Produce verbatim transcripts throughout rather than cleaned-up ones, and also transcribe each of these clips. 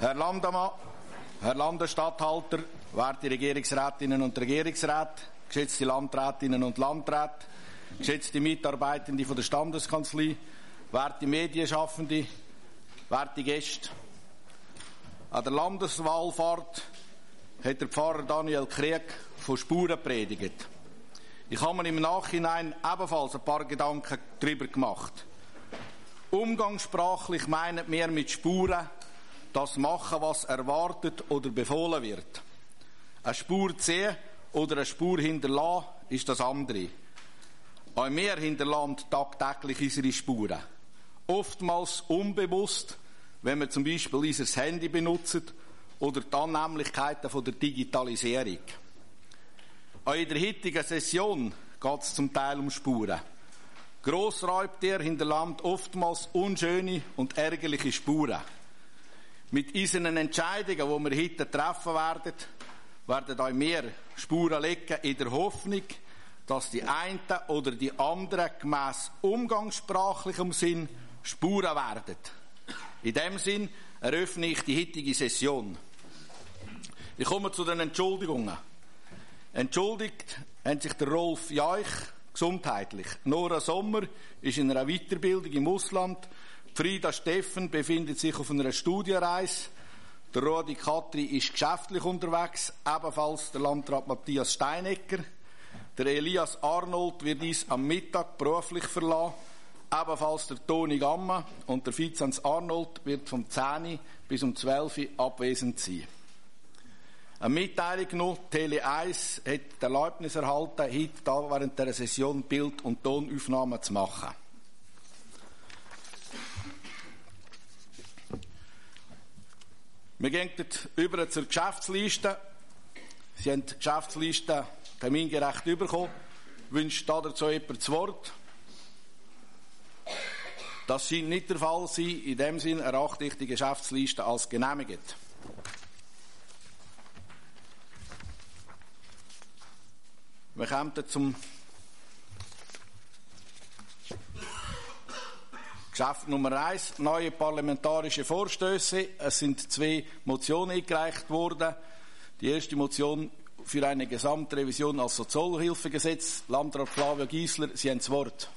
Herr Landemann, Herr Landesstatthalter, werte Regierungsrätinnen und Regierungsräte, geschätzte Landrätinnen und Landräte, geschätzte Mitarbeitende von der Standeskanzlei, werte Medienschaffende, werte Gäste. An der Landeswallfahrt hat der Pfarrer Daniel Krieg von Spuren gepredigt. Ich habe mir im Nachhinein ebenfalls ein paar Gedanken darüber gemacht. Umgangssprachlich meinen wir mit Spuren das machen, was erwartet oder befohlen wird. Eine Spur ziehen oder eine Spur hinterlassen ist das andere. Auch wir hinterlassen tagtäglich unsere Spuren. Oftmals unbewusst, wenn wir zum Beispiel unser Handy benutzen oder die Annehmlichkeiten von der Digitalisierung. Auch in der heutigen Session geht es zum Teil um Spuren. Grossraubtiere hinterlassen oftmals unschöne und ärgerliche Spuren. Mit unseren Entscheidungen, die wir heute treffen werden, werden auch wir Spuren legen in der Hoffnung, dass die einen oder die anderen gemäss umgangssprachlichem Sinn Spuren werden. In diesem Sinn eröffne ich die heutige Session. Ich komme zu den Entschuldigungen. Entschuldigt haben sich der Rolf Jaich gesundheitlich. Nora Sommer ist in einer Weiterbildung im Ausland. Frieda Steffen befindet sich auf einer Studienreise. Der Rodi Katri ist geschäftlich unterwegs. Ebenfalls der Landrat Matthias Steinecker. Der Elias Arnold wird uns am Mittag beruflich verlassen. Ebenfalls der Toni Gamma und der Vinzenz Arnold wird vom zehn bis um zwölf abwesend sein. Eine Mitteilung noch, Tele eins hat die Erlaubnis erhalten, heute da während der Session Bild- und Tonaufnahmen zu machen. Wir gehen über zur Geschäftsliste. Sie haben die Geschäftsliste termingerecht bekommen. Wünscht dazu jemand das Wort? Das scheint nicht der Fall zu sein. In dem Sinn erachte ich die Geschäftsliste als genehmigt. Wir kommen zum Geschäft Nummer eins, neue parlamentarische Vorstöße. Es sind zwei Motionen eingereicht worden. Die erste Motion für eine Gesamtrevision als Sozialhilfegesetz. Landrat Flavio Giesler, Sie haben das Wort.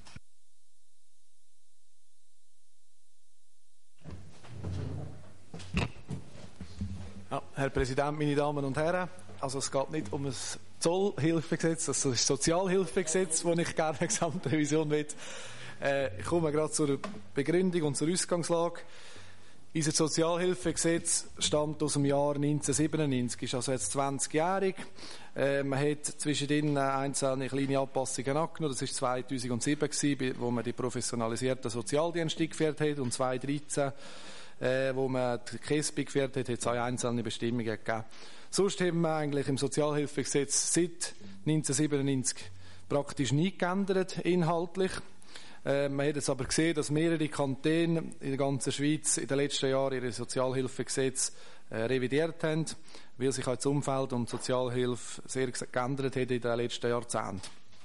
Ja, Herr Präsident, meine Damen und Herren, also es geht nicht um ein Zollhilfegesetz, das ist das Sozialhilfegesetz, das ich gerne eine Gesamtrevision will. Äh, ich komme gerade zur Begründung und zur Ausgangslage. Unser Sozialhilfegesetz stammt aus dem Jahr neunzehnhundertsiebenundneunzig, ist also jetzt zwanzigjährig. Äh, man hat zwischendrin einzelne kleine Anpassungen angenommen. Das war zweitausendsieben, gewesen, wo man die professionalisierten Sozialdienste eingeführt hat, und zweitausenddreizehn, äh, wo man die K E S B eingeführt hat, hat es auch einzelne Bestimmungen gegeben. Sonst haben wir eigentlich im Sozialhilfegesetz seit neunzehnhundertsiebenundneunzig praktisch nie geändert, inhaltlich. Äh, man hat jetzt aber gesehen, dass mehrere Kantone in der ganzen Schweiz in den letzten Jahren ihre Sozialhilfegesetze äh, revidiert haben, weil sich auch das Umfeld und die Sozialhilfe sehr geändert hat in den letzten Jahrzehnten.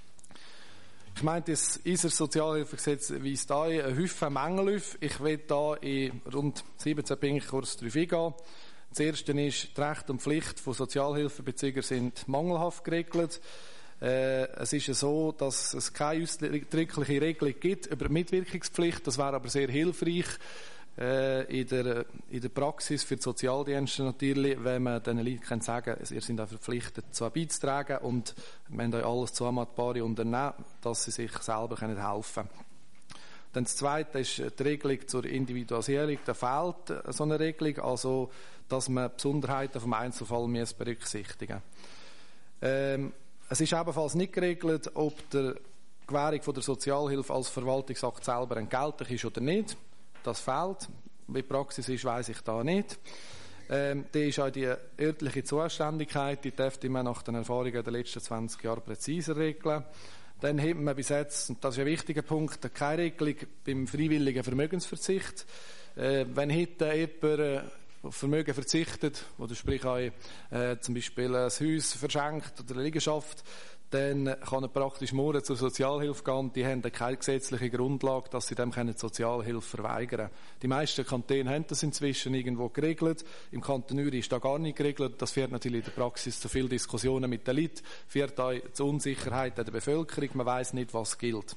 Ich meine, das, unser Sozialhilfegesetz weist da einen Haufen Mängel auf. Ich will da in rund siebzehn Punkten kurz darauf eingehen. Das erste ist, die Rechte und Pflichten von Sozialhilfebeziehern sind mangelhaft geregelt. Äh, es ist ja so, dass es keine ausdrückliche Regelung gibt über die Mitwirkungspflicht. Das wäre aber sehr hilfreich äh, in, der, in der Praxis für die Sozialdienste natürlich, wenn man den Leuten kann sagen kann, ihr seid auch verpflichtet, zwar beizutragen, und wir haben euch alles zusammenbare unternehmen, dass sie sich selber helfen können. Dann das Zweite ist die Regelung zur Individualisierung. Da fehlt so eine Regelung, also dass man Besonderheiten vom Einzelfall berücksichtigen muss. Ähm, es ist ebenfalls nicht geregelt, ob die Gewährung von der Sozialhilfe als Verwaltungsakt selber entgeltlich ist oder nicht. Das fehlt. Wie die Praxis ist, weiss ich da nicht. Ähm, da ist auch die örtliche Zuständigkeit, die dürfte man nach den Erfahrungen der letzten zwanzig Jahre präziser regeln. Dann hat man bis jetzt, und das ist ein wichtiger Punkt, keine Regelung beim freiwilligen Vermögensverzicht. Äh, wenn heute jemand äh, auf Vermögen verzichtet, oder sprich auch äh, zum Beispiel ein Haus verschenkt oder eine Liegenschaft, dann kann er praktisch morgen zur Sozialhilfe gehen und die haben keine gesetzliche Grundlage, dass sie dem Sozialhilfe verweigern können. Die meisten Kantone haben das inzwischen irgendwo geregelt. Im Kanton Uri ist das gar nicht geregelt. Das führt natürlich in der Praxis zu vielen Diskussionen mit den Leuten, führt auch zu Unsicherheit in der Bevölkerung. Man weiss nicht, was gilt.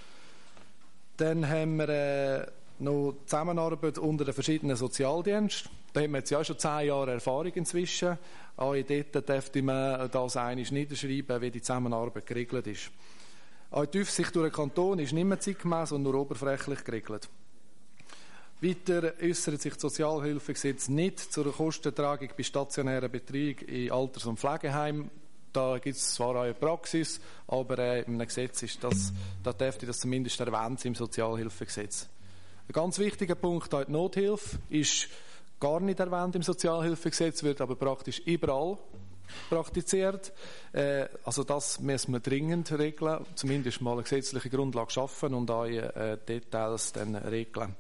Dann haben wir äh, noch Zusammenarbeit unter den verschiedenen Sozialdiensten. Da haben wir jetzt ja schon zehn Jahre Erfahrung inzwischen. Auch dort dürfte man das einmal niederschreiben, wie die Zusammenarbeit geregelt ist. Auch die Aufsicht durch den Kanton ist nicht mehr zeitgemäss und nur oberflächlich geregelt. Weiter äußert sich das Sozialhilfegesetz nicht zur Kostentragung bei stationären Betreuung in Alters- und Pflegeheimen. Da gibt es zwar auch eine Praxis, aber äh, in einem Gesetz ist das, da dürfte das zumindest erwähnt sein im Sozialhilfegesetz. Ein ganz wichtiger Punkt, auch die Nothilfe, ist gar nicht erwähnt im Sozialhilfegesetz, wird aber praktisch überall praktiziert. Äh, also das müssen wir dringend regeln, zumindest mal eine gesetzliche Grundlage schaffen und auch äh, Details dann regeln.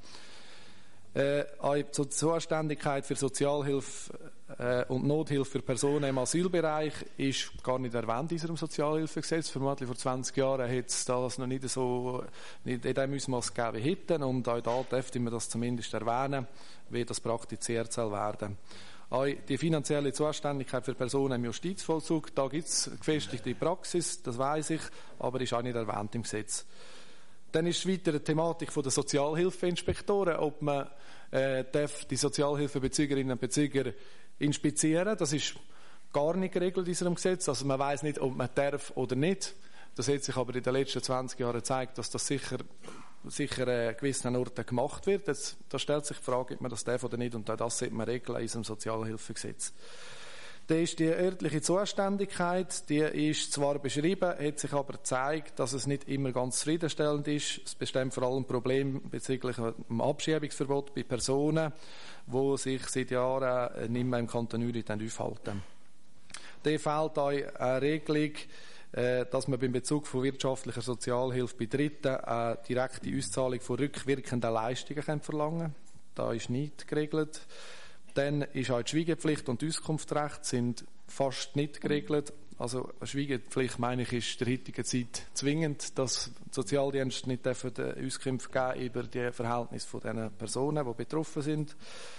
Äh, auch die Zuständigkeit für Sozialhilfe äh, und Nothilfe für Personen im Asylbereich ist gar nicht erwähnt in unserem Sozialhilfegesetz. Vermutlich vor zwanzig Jahren hat es das noch nicht so nicht in dem Ausmaß gegeben wie heute. Und auch da dürfte man das zumindest erwähnen, wie das praktiziert soll werden. Auch die finanzielle Zuständigkeit für Personen im Justizvollzug, da gibt es gefestigte Praxis, das weiss ich, aber ist auch nicht erwähnt im Gesetz. Dann ist weiter die Thematik der Sozialhilfeinspektoren, ob man äh, darf die Sozialhilfebezügerinnen und Bezüger inspizieren. Das ist gar nicht geregelt in unserem Gesetz. Also man weiss nicht, ob man darf oder nicht. Das hat sich aber in den letzten zwanzig Jahren gezeigt, dass das sicher, sicher an gewissen Orten gemacht wird. Jetzt, da stellt sich die Frage, ob man das darf oder nicht. Und auch das sollte man regeln in unserem Sozialhilfegesetz. Da ist die örtliche Zuständigkeit, die ist zwar beschrieben, hat sich aber gezeigt, dass es nicht immer ganz zufriedenstellend ist. Es bestehen vor allem Probleme bezüglich dem Abschiebungsverbot bei Personen, die sich seit Jahren nicht mehr im Kanton Uri aufhalten. Da fehlt auch eine Regelung, dass man beim Bezug von wirtschaftlicher Sozialhilfe bei Dritten eine direkte Auszahlung von rückwirkenden Leistungen verlangen kann. Das ist nicht geregelt. Dann ist auch die Schweigepflicht und die Auskunftsrecht sind fast nicht geregelt. Also eine Schweigepflicht, meine ich, ist in der heutigen Zeit zwingend, dass die Sozialdienste nicht Auskünfte geben über die Verhältnisse von den Personen, die betroffen sind.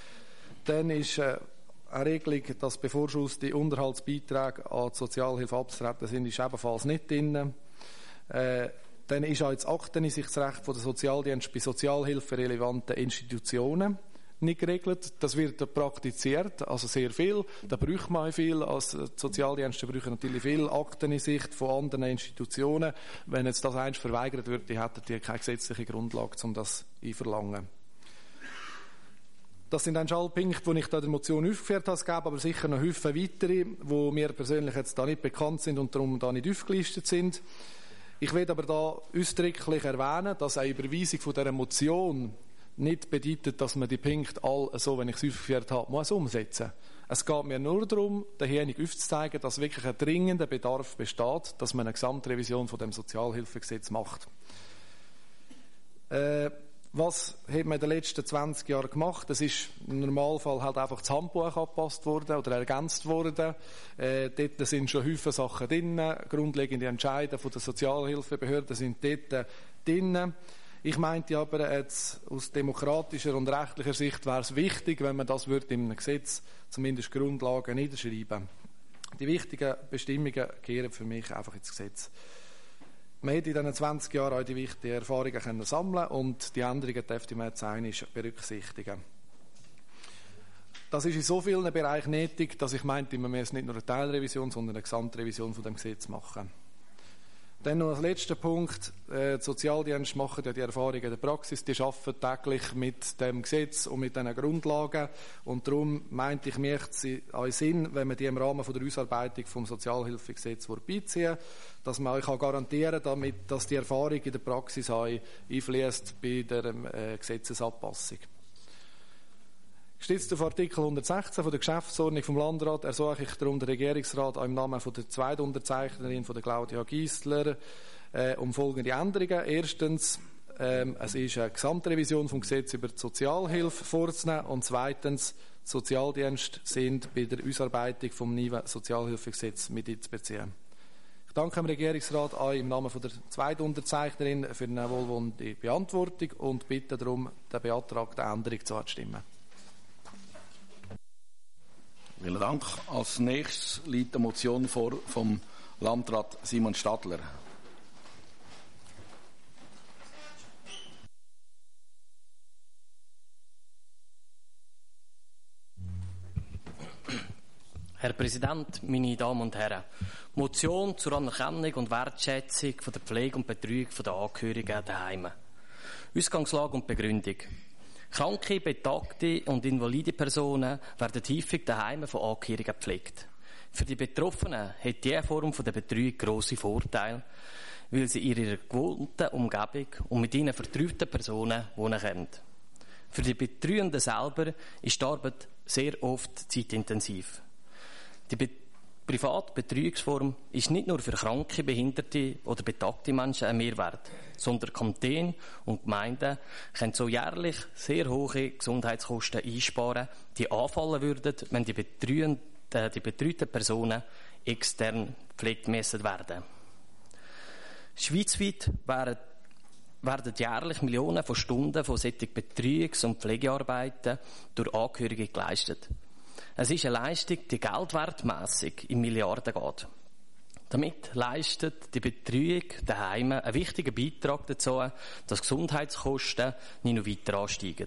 Dann ist eine Regelung, dass bevorschusste Unterhaltsbeiträge an die Sozialhilfe abzutreten sind, ist ebenfalls nicht drin. Äh, dann ist auch das Akteneinsichtsrecht der Sozialdienste bei sozialhilferelevanten Institutionen nicht geregelt. Das wird praktiziert, also sehr viel. Da braucht man viel. Als Sozialdienste brauchen natürlich viel Akteneinsicht von anderen Institutionen. Wenn jetzt das einst verweigert wird, die hätten die keine gesetzliche Grundlage, um das einverlangen. Das sind ein alle Punkte, die ich da in der Motion aufgeführt habe. Es gäbe aber sicher noch Haufen weitere, die mir persönlich jetzt da nicht bekannt sind und darum da nicht aufgelistet sind. Ich will aber da ausdrücklich erwähnen, dass eine Überweisung von dieser Motion nicht bedeutet, dass man die Punkte alle, so wenn ich es aufgeführt habe, muss umsetzen. Es geht mir nur darum, derjenige aufzuzeigen, dass wirklich ein dringender Bedarf besteht, dass man eine Gesamtrevision von dem Sozialhilfegesetz macht. Äh, was hat man in den letzten zwanzig Jahren gemacht? Es ist im Normalfall halt einfach das Handbuch angepasst worden oder ergänzt worden. Äh, dort sind schon viele Sachen drin. Grundlegende Entscheidungen von der Sozialhilfebehörden sind dort drin. Ich meinte aber jetzt aus demokratischer und rechtlicher Sicht wäre es wichtig, wenn man das würde in einem Gesetz zumindest Grundlagen niederschreiben. Die wichtigen Bestimmungen gehören für mich einfach ins Gesetz. Man hätte in diesen zwanzig Jahren auch die wichtigen Erfahrungen können sammeln und die Änderungen dürfte man jetzt einmal berücksichtigen. Das ist in so vielen Bereichen nötig, dass ich meinte, man muss nicht nur eine Teilrevision, sondern eine Gesamtrevision von dem Gesetz machen. Dann noch als letzter Punkt. Die Sozialdienste machen ja die Erfahrungen in der Praxis. Die arbeiten täglich mit dem Gesetz und mit diesen Grundlagen. Und darum meinte ich, mir es auch Sinn, wenn man die im Rahmen von der Ausarbeitung vom Sozialhilfegesetz beiziehen, dass man euch garantieren kann, damit, dass die Erfahrung in der Praxis auch einfließt bei der äh, Gesetzesanpassung. Gestützt auf Artikel hundertsechzehn von der Geschäftsordnung vom Landrat ersuche ich darum den Regierungsrat auch im Namen von der Zweitunterzeichnerin, von der Claudia Giesler, äh, um folgende Änderungen. Erstens, ähm, es ist eine Gesamtrevision vom Gesetz über die Sozialhilfe vorzunehmen und zweitens, die Sozialdienste sind bei der Ausarbeitung vom neuen Sozialhilfegesetz mit einzubeziehen. Ich danke dem Regierungsrat auch im Namen von der Zweitunterzeichnerin für eine wohlwollende Beantwortung und bitte darum, der beantragten Änderung zuzustimmen. Vielen Dank. Als nächstes liegt eine Motion vor vom Landrat Simon Stadler. Herr Präsident, meine Damen und Herren. Motion zur Anerkennung und Wertschätzung von der Pflege und Betreuung der Angehörigen daheim. Ausgangslage und Begründung. Kranke, betagte und invalide Personen werden häufig daheim von Angehörigen gepflegt. Für die Betroffenen hat diese Form der Betreuung grosse Vorteile, weil sie in ihrer gewohnten Umgebung und mit ihnen vertrauten Personen wohnen können. Für die Betreuenden selber ist die Arbeit sehr oft zeitintensiv. Die Be- private Betreuungsform ist nicht nur für kranke, behinderte oder betagte Menschen ein Mehrwert, sondern Kantone und Gemeinden können so jährlich sehr hohe Gesundheitskosten einsparen, die anfallen würden, wenn die, betreuenden, die betreuten Personen extern gepflegt müssen werden. Schweizweit werden, werden jährlich Millionen von Stunden von solchen Betreuungs- und Pflegearbeiten durch Angehörige geleistet. Es ist eine Leistung, die geldwertmässig in Milliarden geht. Damit leistet die Betreuung daheim einen wichtigen Beitrag dazu, dass Gesundheitskosten nicht noch weiter ansteigen.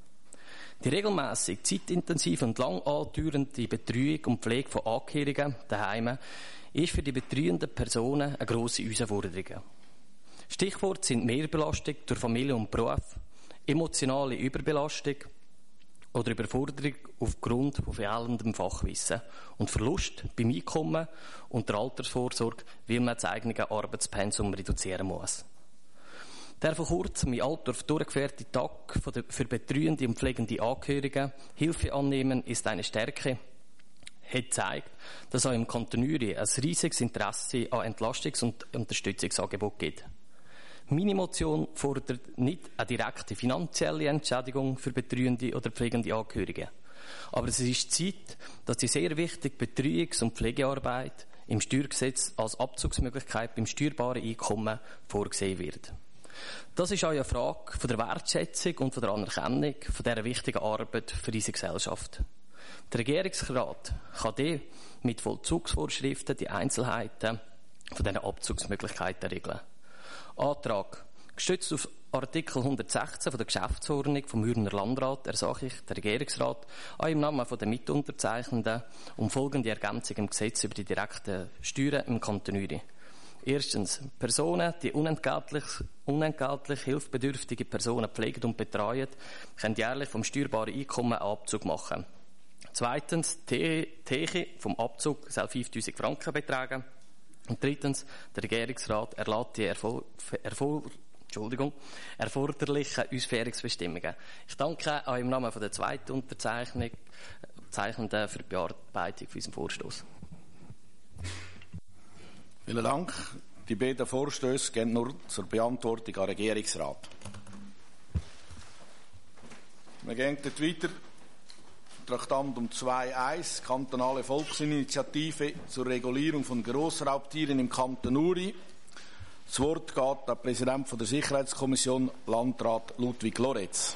Die regelmässig zeitintensive und lang andauernde Betreuung und Pflege von Angehörigen daheim ist für die betreuenden Personen eine grosse Herausforderung. Stichworte sind Mehrbelastung durch Familie und Beruf, emotionale Überbelastung oder Überforderung aufgrund von fehlendem Fachwissen und Verlust beim Einkommen und der Altersvorsorge, weil man das eigene Arbeitspensum reduzieren muss. Der vor kurzem in Altdorf durchgeführte Tag für betreuende und pflegende Angehörige Hilfe annehmen ist eine Stärke, hat gezeigt, dass auch im Kanton Uri ein riesiges Interesse an Entlastungs- und Unterstützungsangeboten gibt. Meine Motion fordert nicht eine direkte finanzielle Entschädigung für betreuende oder pflegende Angehörige. Aber es ist Zeit, dass die sehr wichtige Betreuungs- und Pflegearbeit im Steuergesetz als Abzugsmöglichkeit beim steuerbaren Einkommen vorgesehen wird. Das ist auch eine Frage von der Wertschätzung und von der Anerkennung von dieser wichtigen Arbeit für unsere Gesellschaft. Der Regierungsrat kann dann mit Vollzugsvorschriften die Einzelheiten von diesen Abzugsmöglichkeiten regeln. Antrag. Gestützt auf Artikel hundertsechzehn von der Geschäftsordnung vom Ürner Landrat ersuche ich den Regierungsrat auch im Namen der Mitunterzeichnenden um folgende Ergänzung im Gesetz über die direkten Steuern im Kanton Uri. Erstens. Personen, die unentgeltlich, unentgeltlich hilfsbedürftige Personen pflegen und betreuen, können jährlich vom steuerbaren Einkommen einen Abzug machen. Zweitens. Die Höhe vom Abzug soll fünftausend Franken betragen. Und drittens, der Regierungsrat erlässt die Erfol- Erfol- Entschuldigung, erforderlichen Ausführungsbestimmungen. Ich danke auch im Namen der zweiten Unterzeichnenden für die Bearbeitung für unseren Vorstoß. Vielen Dank. Die beiden Vorstöße gehen nur zur Beantwortung an den Regierungsrat. Wir gehen dort weiter. Traktandum zwei Punkt eins, kantonale Volksinitiative zur Regulierung von Grossraubtieren im Kanton Uri. Das Wort geht an den Präsidenten der Sicherheitskommission, Landrat Ludwig Loretz.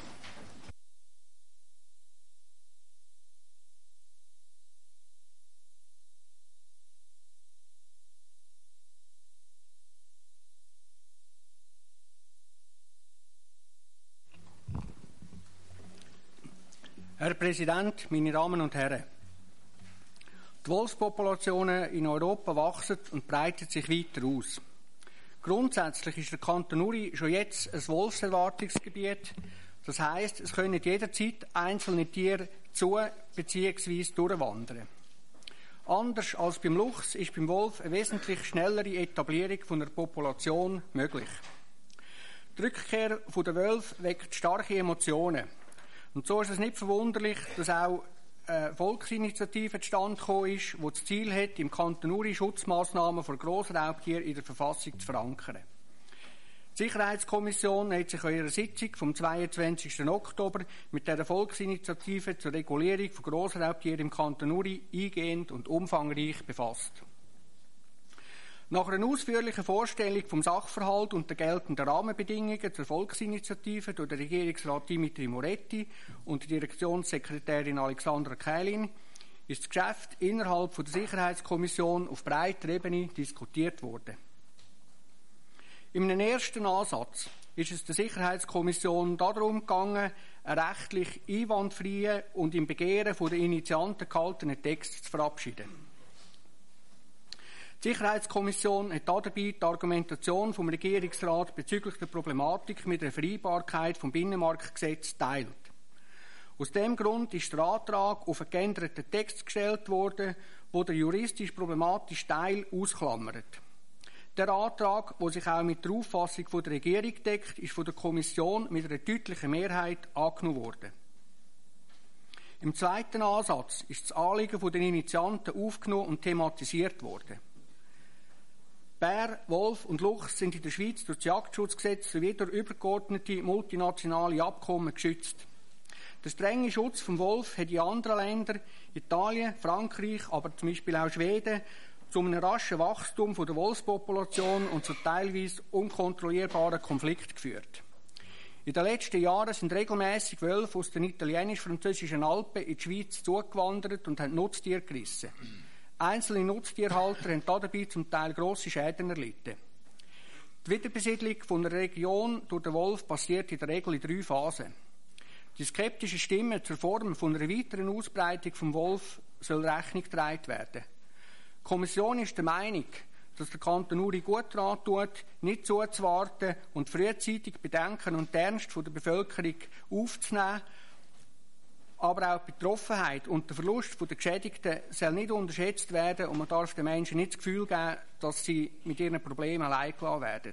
Herr Präsident, meine Damen und Herren! Die Wolfspopulationen in Europa wachsen und breiten sich weiter aus. Grundsätzlich ist der Kanton Uri schon jetzt ein Wolfserwartungsgebiet. Das heisst, es können jederzeit einzelne Tiere zu- bzw. durchwandern. Anders als beim Luchs ist beim Wolf eine wesentlich schnellere Etablierung von der Population möglich. Die Rückkehr der Wölfe weckt starke Emotionen. Und so ist es nicht verwunderlich, dass auch eine Volksinitiative zustande gekommen ist, die das Ziel hat, im Kanton Uri Schutzmaßnahmen vor Grossraubtieren in der Verfassung zu verankern. Die Sicherheitskommission hat sich an ihrer Sitzung vom zweiundzwanzigsten Oktober mit der Volksinitiative zur Regulierung von Grossraubtieren im Kanton Uri eingehend und umfangreich befasst. Nach einer ausführlichen Vorstellung vom Sachverhalt und der geltenden Rahmenbedingungen zur Volksinitiative durch den Regierungsrat Dimitri Moretti und die Direktionssekretärin Alexandra Kählin ist das Geschäft innerhalb der Sicherheitskommission auf breiter Ebene diskutiert worden. In einem ersten Ansatz ist es der Sicherheitskommission darum gegangen, einen rechtlich einwandfreien und im Begehren der Initianten gehaltenen Text zu verabschieden. Die Sicherheitskommission hat dabei die Argumentation vom Regierungsrat bezüglich der Problematik mit der Vereinbarkeit vom Binnenmarktgesetz teilt. Aus dem Grund ist der Antrag auf einen geänderten Text gestellt worden, wo der juristisch problematische Teil ausklammert. Der Antrag, der sich auch mit der Auffassung der Regierung deckt, ist von der Kommission mit einer deutlichen Mehrheit angenommen worden. Im zweiten Ansatz ist das Anliegen der Initianten aufgenommen und thematisiert worden. Bär, Wolf und Luchs sind in der Schweiz durch das Jagdschutzgesetz sowie durch übergeordnete multinationale Abkommen geschützt. Der strenge Schutz vom Wolf hat in anderen Ländern, Italien, Frankreich, aber zum Beispiel auch Schweden, zu einem raschen Wachstum der Wolfspopulation und zu teilweise unkontrollierbaren Konflikten geführt. In den letzten Jahren sind regelmäßig Wölfe aus den italienisch-französischen Alpen in die Schweiz zugewandert und haben Nutztiere gerissen. Einzelne Nutztierhalter haben dabei zum Teil grosse Schäden erlitten. Die Wiederbesiedlung von einer Region durch den Wolf passiert in der Regel in drei Phasen. Die skeptischen Stimmen zur Form von einer weiteren Ausbreitung vom Wolf soll Rechnung getragen werden. Die Kommission ist der Meinung, dass der Kanton Uri gut daran tut, nicht zuzuwarten und frühzeitig Bedenken und Ernst der Bevölkerung aufzunehmen, aber auch die Betroffenheit und der Verlust der Geschädigten soll nicht unterschätzt werden und man darf den Menschen nicht das Gefühl geben, dass sie mit ihren Problemen allein gelassen werden.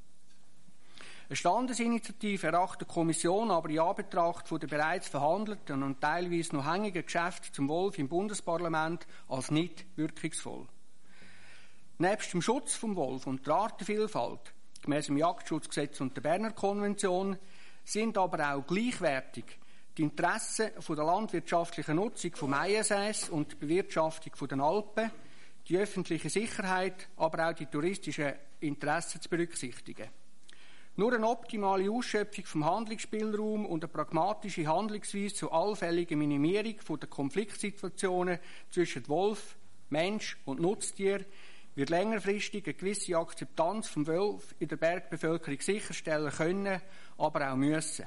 Eine Standesinitiative erachtet die Kommission aber in Anbetracht der bereits verhandelten und teilweise noch hängigen Geschäfte zum Wolf im Bundesparlament als nicht wirkungsvoll. Nebst dem Schutz vom Wolf und der Artenvielfalt, gemäss dem Jagdschutzgesetz und der Berner Konvention, sind aber auch gleichwertig die Interessen von der landwirtschaftlichen Nutzung vom I S S und die Bewirtschaftung von den Alpen, die öffentliche Sicherheit, aber auch die touristischen Interessen zu berücksichtigen. Nur eine optimale Ausschöpfung vom Handlungsspielraum und eine pragmatische Handlungsweise zur allfälligen Minimierung der Konfliktsituationen zwischen Wolf, Mensch und Nutztier wird längerfristig eine gewisse Akzeptanz vom Wolf in der Bergbevölkerung sicherstellen können, aber auch müssen.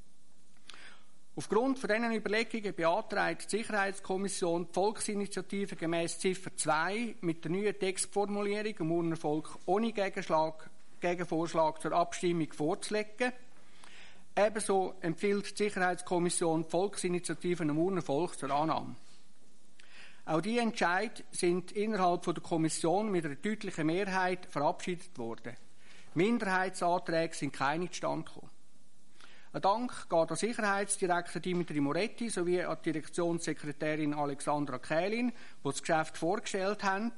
Aufgrund von diesen Überlegungen beantragt die Sicherheitskommission die Volksinitiative gemäss Ziffer zwei mit der neuen Textformulierung dem Urner Volk ohne Gegenschlag, Gegenvorschlag zur Abstimmung vorzulegen. Ebenso empfiehlt die Sicherheitskommission die Volksinitiative dem Urner Volk zur Annahme. Auch die Entscheide sind innerhalb der Kommission mit einer deutlichen Mehrheit verabschiedet worden. Minderheitsanträge sind keine zustande gekommen. Ein Dank geht an Sicherheitsdirektor Dimitri Moretti sowie an die Direktionssekretärin Alexandra Kählin, die das Geschäft vorgestellt haben,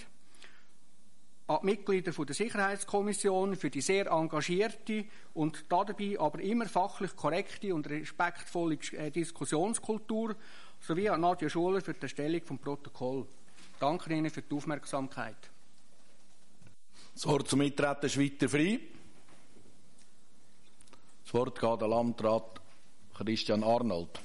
an die Mitglieder der Sicherheitskommission für die sehr engagierte und dabei aber immer fachlich korrekte und respektvolle Diskussionskultur sowie an Nadja Schuler für die Erstellung des Protokolls. Danke Ihnen für die Aufmerksamkeit. Das Wort zum Eintreten ist weiter frei. Das Wort geht an Landrat Christian Arnold.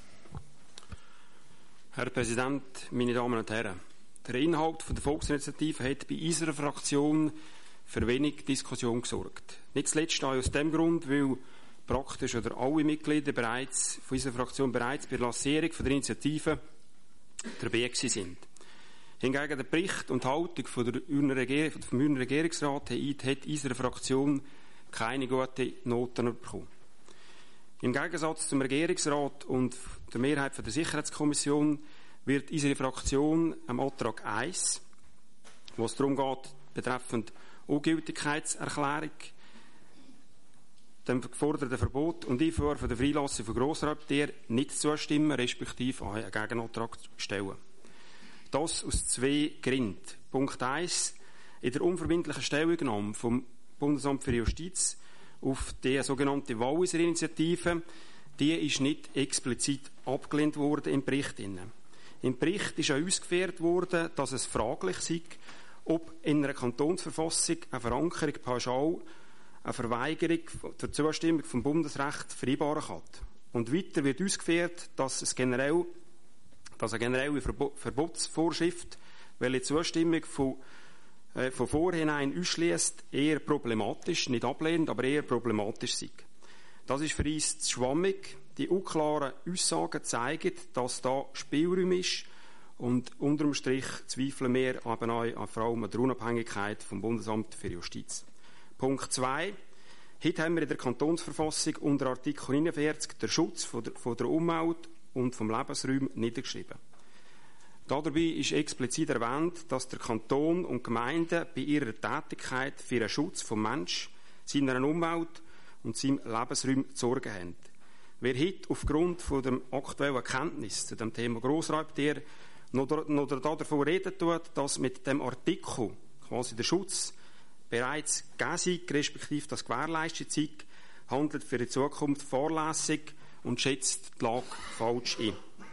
Herr Präsident, meine Damen und Herren! Der Inhalt der Volksinitiative hat bei unserer Fraktion für wenig Diskussion gesorgt. Nicht zuletzt auch aus dem Grund, weil praktisch oder alle Mitglieder bereits von unserer Fraktion bereits bei der Lancierung der Initiative dabei sind. Hingegen der Bericht und die Haltung von der vom Urner Regierungsrat hat unsere Fraktion keine gute Noten bekommen. Im Gegensatz zum Regierungsrat und der Mehrheit der Sicherheitskommission wird unsere Fraktion am Antrag eins, wo es darum geht, betreffend Ungültigkeitserklärung, dem geforderten Verbot und Einfuhr von der Freilassung von Grossraubtieren nicht zustimmen, respektive einen Gegenantrag stellen. Das aus zwei Gründen. Punkt eins. In der unverbindlichen Stellungnahme vom Bundesamt für Justiz auf die sogenannte Walliser-Initiative, die ist nicht explizit abgelehnt worden im Bericht. Im Bericht ist auch ausgeführt worden, dass es fraglich sei, ob in einer Kantonsverfassung eine Verankerung pauschal eine Verweigerung der Zustimmung vom Bundesrecht vereinbaren kann. Und weiter wird ausgeführt, dass, es generell, dass eine generelle Verbo- Verbotsvorschrift, welche Zustimmung von, äh, von vorhinein ausschliesst, eher problematisch, nicht ablehnend, aber eher problematisch sei. Das ist für uns zu schwammig. Die unklaren Aussagen zeigen, dass da Spielraum ist und unterm Strich zweifeln wir eben auch an vor allem der Unabhängigkeit vom Bundesamt für Justiz. Punkt zwei. Heute haben wir in der Kantonsverfassung unter Artikel neunundvierzig den Schutz von der, von der Umwelt und vom Lebensraum niedergeschrieben. Dabei ist explizit erwähnt, dass der Kanton und Gemeinden bei ihrer Tätigkeit für den Schutz vom Menschen, seiner Umwelt und seinem Lebensraum zu sorgen haben. Wer heute aufgrund von der aktuellen Erkenntnis zu dem Thema Grossraubtier noch, noch davon reden tut, dass mit dem Artikel quasi der Schutz bereits gegeben sei, respektive das gewährleistet sei, handelt für die Zukunft fahrlässig und schätzt die Lage falsch ein.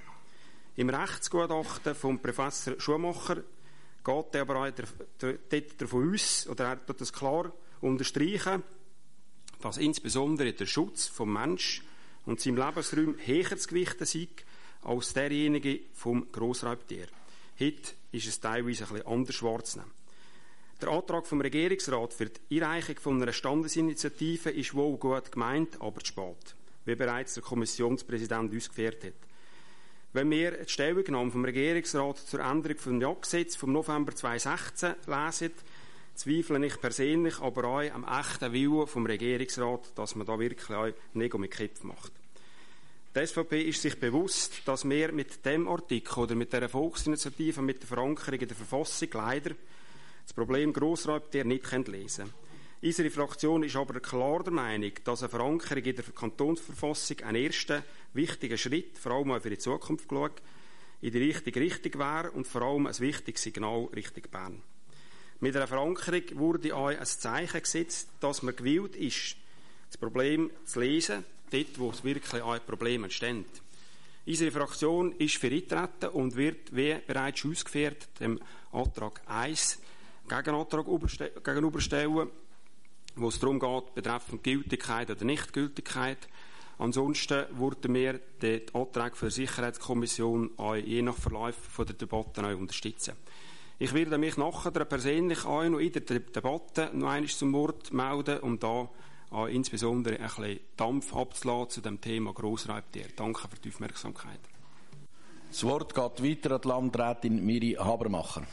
Im Rechtsgutachten von Professor Schumacher geht er aber auch dort davon aus, oder er tut das klar unterstreichen, dass insbesondere der Schutz vom Menschen und seinem Lebensraum höher zu gewichten sei als derjenige vom Grossraubtier. Heute ist es teilweise ein bisschen anders wahrzunehmen. Der Antrag vom Regierungsrat für die Einreichung von einer Standesinitiative ist wohl gut gemeint, aber zu spät, wie bereits der Kommissionspräsident ausgeführt hat. Wenn wir die Stellungnahme vom Regierungsrat zur Änderung des Jagdgesetzes vom November zweitausendsechzehn lesen, zweifle ich persönlich aber auch am echten Willen vom Regierungsrat, dass man da wirklich auch Nägel mit Köpfen macht. Die S V P ist sich bewusst, dass wir mit dem Artikel oder mit der Volksinitiative, mit der Verankerung in der Verfassung leider das Problem Grossraubtier nicht lesen können. Unsere Fraktion ist aber klar der Meinung, dass eine Verankerung in der Kantonsverfassung ein erster wichtiger Schritt, vor allem auch für die Zukunft geschaut, in die richtige Richtung wäre und vor allem ein wichtiges Signal Richtung Bern. Mit einer Verankerung wurde auch ein Zeichen gesetzt, dass man gewillt ist, das Problem zu lesen, dort, wo es wirklich auch Probleme entstehen. Unsere Fraktion ist für Eintreten und wird, wie bereits schon ausgeführt, dem Antrag eins Gegenantrag gegenüberstellen, wo es darum geht, betreffend Gültigkeit oder Nichtgültigkeit. Ansonsten würden wir die Anträge der Sicherheitskommission auch je nach Verlauf der Debatte auch unterstützen. Ich werde mich nachher persönlich auch noch in der Debatte noch einmal zum Wort melden, um da auch insbesondere ein bisschen Dampf abzulassen zu dem Thema Grossraubtier. Danke für die Aufmerksamkeit. Das Wort geht weiter an die Landrätin Miri Habermacher.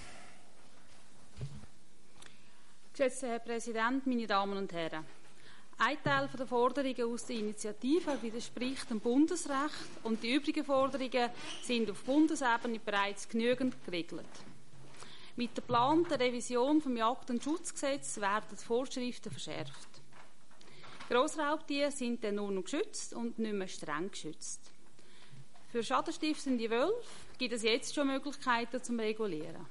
Geschätzter Herr Präsident, meine Damen und Herren! Ein Teil der Forderungen aus der Initiative widerspricht dem Bundesrecht und die übrigen Forderungen sind auf Bundesebene bereits genügend geregelt. Mit der geplanten Revision des Jagd- und Schutzgesetzes werden die Vorschriften verschärft. Grossraubtiere sind dann nur noch geschützt und nicht mehr streng geschützt. Für schadenstiftende Wölfe gibt es jetzt schon Möglichkeiten zum Regulieren.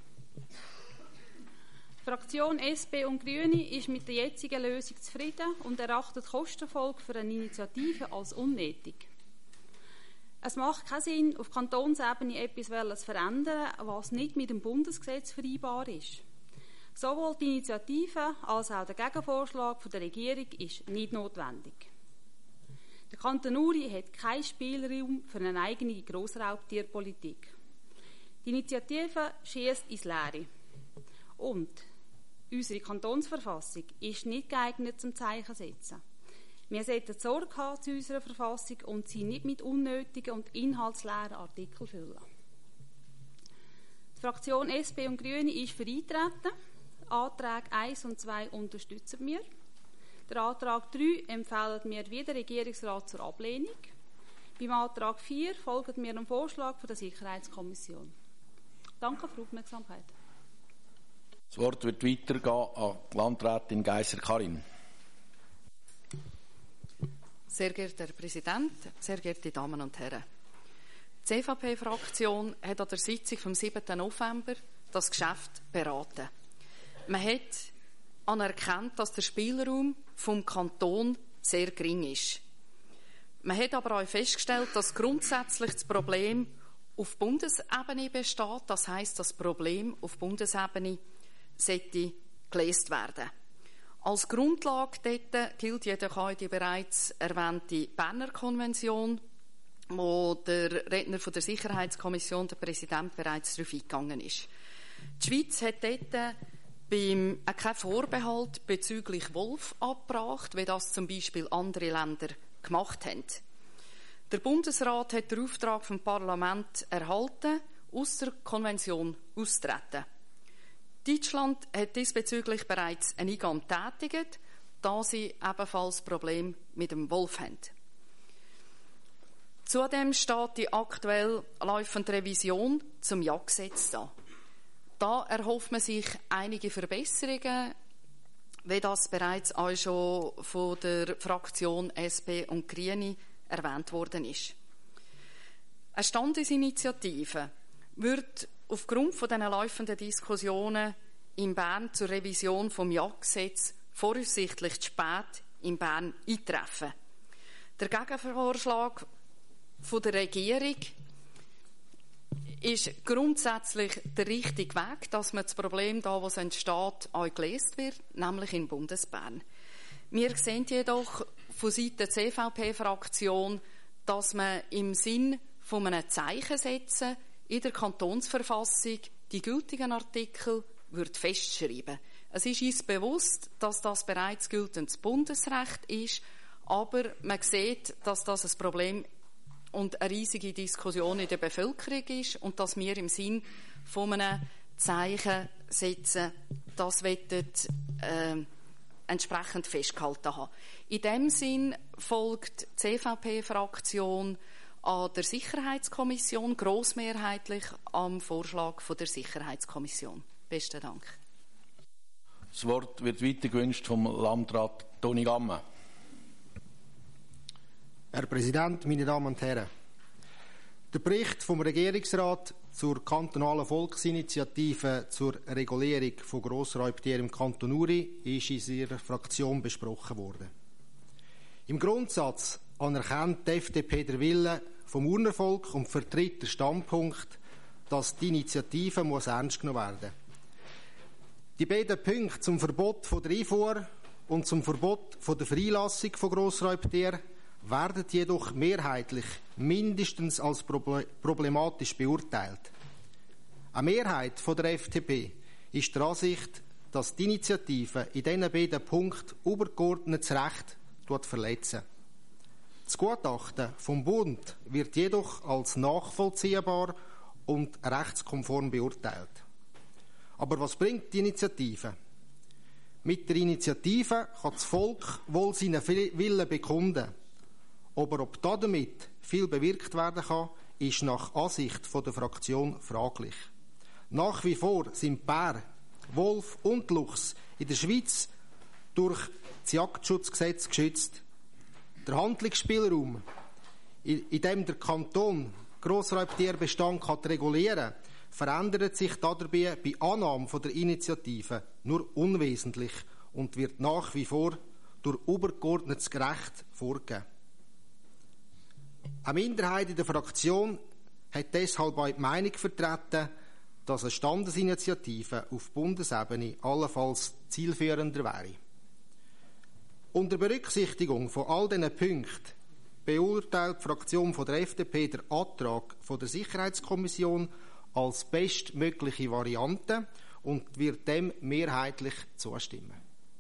Die Fraktion S P und Grüne ist mit der jetzigen Lösung zufrieden und erachtet die Kostenfolge für eine Initiative als unnötig. Es macht keinen Sinn, auf Kantonsebene etwas zu verändern, was nicht mit dem Bundesgesetz vereinbar ist. Sowohl die Initiative als auch der Gegenvorschlag der Regierung ist nicht notwendig. Der Kanton Uri hat keinen Spielraum für eine eigene Grossraubtierpolitik. Die Initiative schiesst ins Leere. Und unsere Kantonsverfassung ist nicht geeignet zum Zeichen setzen. Wir sollten Sorge haben zu unserer Verfassung und sie nicht mit unnötigen und inhaltsleeren Artikeln füllen. Die Fraktion S P und Grüne ist für Eintreten. Anträge eins und zwei unterstützen wir. Der Antrag drei empfehlen wir wie der Regierungsrat zur Ablehnung. Beim Antrag vier folgen wir dem Vorschlag der Sicherheitskommission. Danke für die Aufmerksamkeit. Das Wort wird weitergehen an die Landrätin Geisser-Karin. Sehr geehrter Herr Präsident, sehr geehrte Damen und Herren. Die C V P-Fraktion hat an der Sitzung vom siebten November das Geschäft beraten. Man hat anerkannt, dass der Spielraum vom Kanton sehr gering ist. Man hat aber auch festgestellt, dass grundsätzlich das Problem auf Bundesebene besteht. Das heisst, das Problem auf Bundesebene sollte gelesen werden. Als Grundlage dort gilt jedoch auch die bereits erwähnte Berner Konvention, wo der Redner von der Sicherheitskommission, der Präsident, bereits darauf eingegangen ist. Die Schweiz hat dort beim, äh, keinen Vorbehalt bezüglich Wolf abgebracht, wie das zum Beispiel andere Länder gemacht haben. Der Bundesrat hat den Auftrag vom Parlament erhalten, aus der Konvention auszutreten. Deutschland hat diesbezüglich bereits einen Eingang getätigt, da sie ebenfalls Probleme mit dem Wolf haben. Zudem steht die aktuell laufende Revision zum Jagdgesetz da. Da erhofft man sich einige Verbesserungen, wie das bereits auch schon von der Fraktion S P und Grüne erwähnt worden ist. Eine Standesinitiative wird aufgrund von diesen laufenden Diskussionen in Bern zur Revision vom Jagdgesetz voraussichtlich zu spät in Bern eintreffen. Der Gegenvorschlag von der Regierung ist grundsätzlich der richtige Weg, dass man das Problem da, wo es entsteht, auch gelöst wird, nämlich in Bundesbern. Wir sehen jedoch von Seiten der C V P-Fraktion, dass man im Sinn von einem Zeichen setzen in der Kantonsverfassung die gültigen Artikel wird festschreiben. Es ist uns bewusst, dass das bereits gültiges Bundesrecht ist, aber man sieht, dass das ein Problem und eine riesige Diskussion in der Bevölkerung ist und dass wir im Sinn von einem Zeichen setzen, das wettet, äh, entsprechend festgehalten haben. In diesem Sinn folgt die C V P-Fraktion an der Sicherheitskommission grossmehrheitlich am Vorschlag von der Sicherheitskommission. Besten Dank. Das Wort wird weiter gewünscht vom Landrat Toni Gamme. Herr Präsident, meine Damen und Herren! Der Bericht vom Regierungsrat zur kantonalen Volksinitiative zur Regulierung von Grossraubtieren im Kanton Uri ist in Ihrer Fraktion besprochen worden. Im Grundsatz anerkennt die F D P den Willen vom Urnervolk und vertritt den Standpunkt, dass die Initiative muss ernst genommen werden. Die beiden Punkte zum Verbot von der Einfuhr und zum Verbot von der Freilassung von Grossraubtieren werden jedoch mehrheitlich mindestens als problematisch beurteilt. Eine Mehrheit von der F D P ist der Ansicht, dass die Initiative in diesen beiden Punkten übergeordnetes Recht verletzen. Das Gutachten vom Bund wird jedoch als nachvollziehbar und rechtskonform beurteilt. Aber was bringt die Initiative? Mit der Initiative kann das Volk wohl seinen Willen bekunden. Aber ob damit viel bewirkt werden kann, ist nach Ansicht der Fraktion fraglich. Nach wie vor sind Bär, Wolf und Luchs in der Schweiz durch das Jagdschutzgesetz geschützt. Der Handlungsspielraum, in dem der Kanton Grossraubtierbestand regulieren kann, verändert sich dabei bei Annahme der Initiative nur unwesentlich und wird nach wie vor durch übergeordnetes Recht vorgegeben. Eine Minderheit in der Fraktion hat deshalb auch die Meinung vertreten, dass eine Standesinitiative auf Bundesebene allenfalls zielführender wäre. Unter Berücksichtigung von all diesen Punkten beurteilt die Fraktion von der F D P den Antrag von der Sicherheitskommission als bestmögliche Variante und wird dem mehrheitlich zustimmen.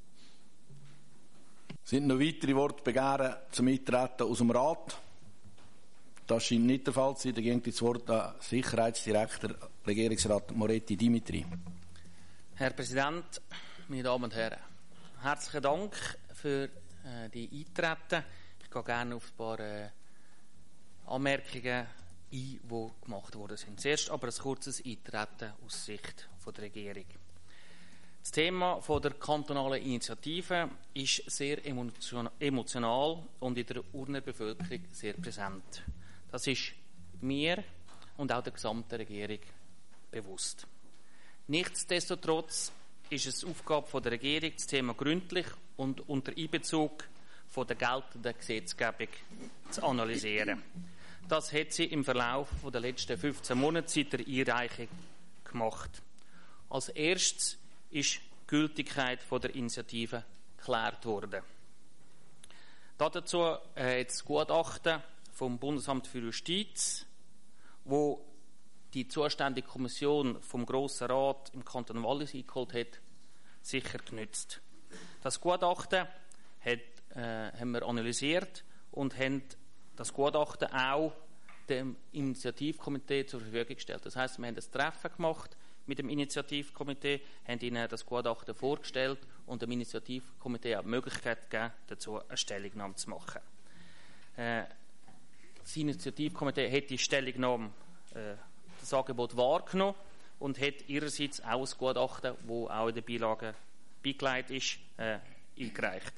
Sind noch weitere Wortbegehren zum Eintreten aus dem Rat? Das scheint nicht der Fall zu sein. Dann geht das Wort an Sicherheitsdirektor Regierungsrat Moretti Dimitri. Herr Präsident, meine Damen und Herren, herzlichen Dank für äh, die Eintreten. Ich gehe gerne auf ein paar äh, Anmerkungen ein, die gemacht worden sind. Zuerst aber ein kurzes Eintreten aus Sicht von der Regierung. Das Thema von der kantonalen Initiative ist sehr emotional und in der Urner Bevölkerung sehr präsent. Das ist mir und auch der gesamten Regierung bewusst. Nichtsdestotrotz ist es Aufgabe der Regierung, das Thema gründlich und unter Einbezug von der geltenden Gesetzgebung zu analysieren. Das hat sie im Verlauf der letzten fünfzehn Monate seit der Einreichung gemacht. Als erstes ist die Gültigkeit der Initiative geklärt worden. Dazu äh, das Gutachten vom Bundesamt für Justiz, wo die zuständige Kommission vom Grossen Rat im Kanton Wallis eingeholt hat, sicher genützt. Das Gutachten hat, äh, haben wir analysiert und haben das Gutachten auch dem Initiativkomitee zur Verfügung gestellt. Das heisst, wir haben ein Treffen gemacht mit dem Initiativkomitee, haben ihnen das Gutachten vorgestellt und dem Initiativkomitee auch die Möglichkeit gegeben, dazu eine Stellungnahme zu machen. Äh, das Initiativkomitee hat die Stellungnahme, äh, das Angebot wahrgenommen und hat ihrerseits auch ein Gutachten, das auch in den Beilagen beigelegt ist, äh, eingereicht.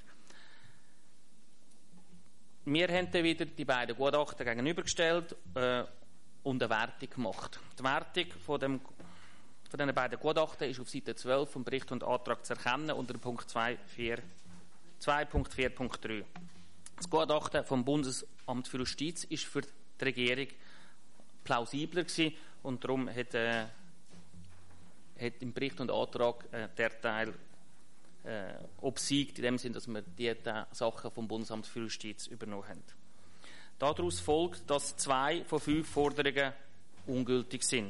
Wir haben dann wieder die beiden Gutachten gegenübergestellt äh, und eine Wertung gemacht. Die Wertung von, dem, von diesen beiden Gutachten ist auf Seite zwölf vom Bericht und Antrag zu erkennen unter Punkt zwei Punkt vier Punkt drei. Das Gutachten vom Bundesamt für Justiz ist für die Regierung plausibler gewesen und darum hat, äh, hat im Bericht und Antrag äh, der Teil äh, obsiegt, in dem Sinn, dass wir die, die Sachen vom Bundesamt für Justiz übernommen haben. Daraus folgt, dass zwei von fünf Forderungen ungültig sind,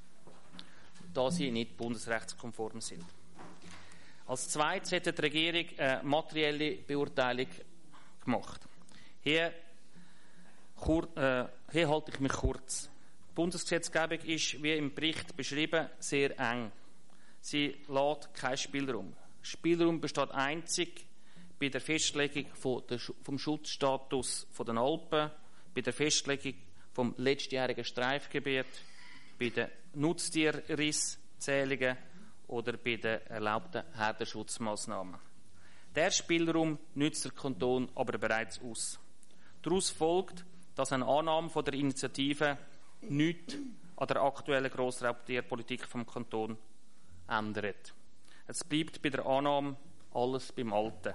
da sie nicht bundesrechtskonform sind. Als zweites hat die Regierung eine materielle Beurteilung gemacht. Hier, kur, äh, hier halte ich mich kurz. Die Bundesgesetzgebung ist, wie im Bericht beschrieben, sehr eng. Sie lässt keinen Spielraum. Spielraum besteht einzig bei der Festlegung von der, vom Schutzstatus von den Alpen, bei der Festlegung vom letztjährigen Streifgebiet, bei den Nutztierrisszählungen oder bei den erlaubten Herdenschutzmaßnahmen. Der Spielraum nützt der Kanton aber bereits aus. Daraus folgt, dass eine Annahme von der Initiative nichts an der aktuellen Grossraubtierpolitik vom Kanton ändert. Es bleibt bei der Annahme alles beim Alten.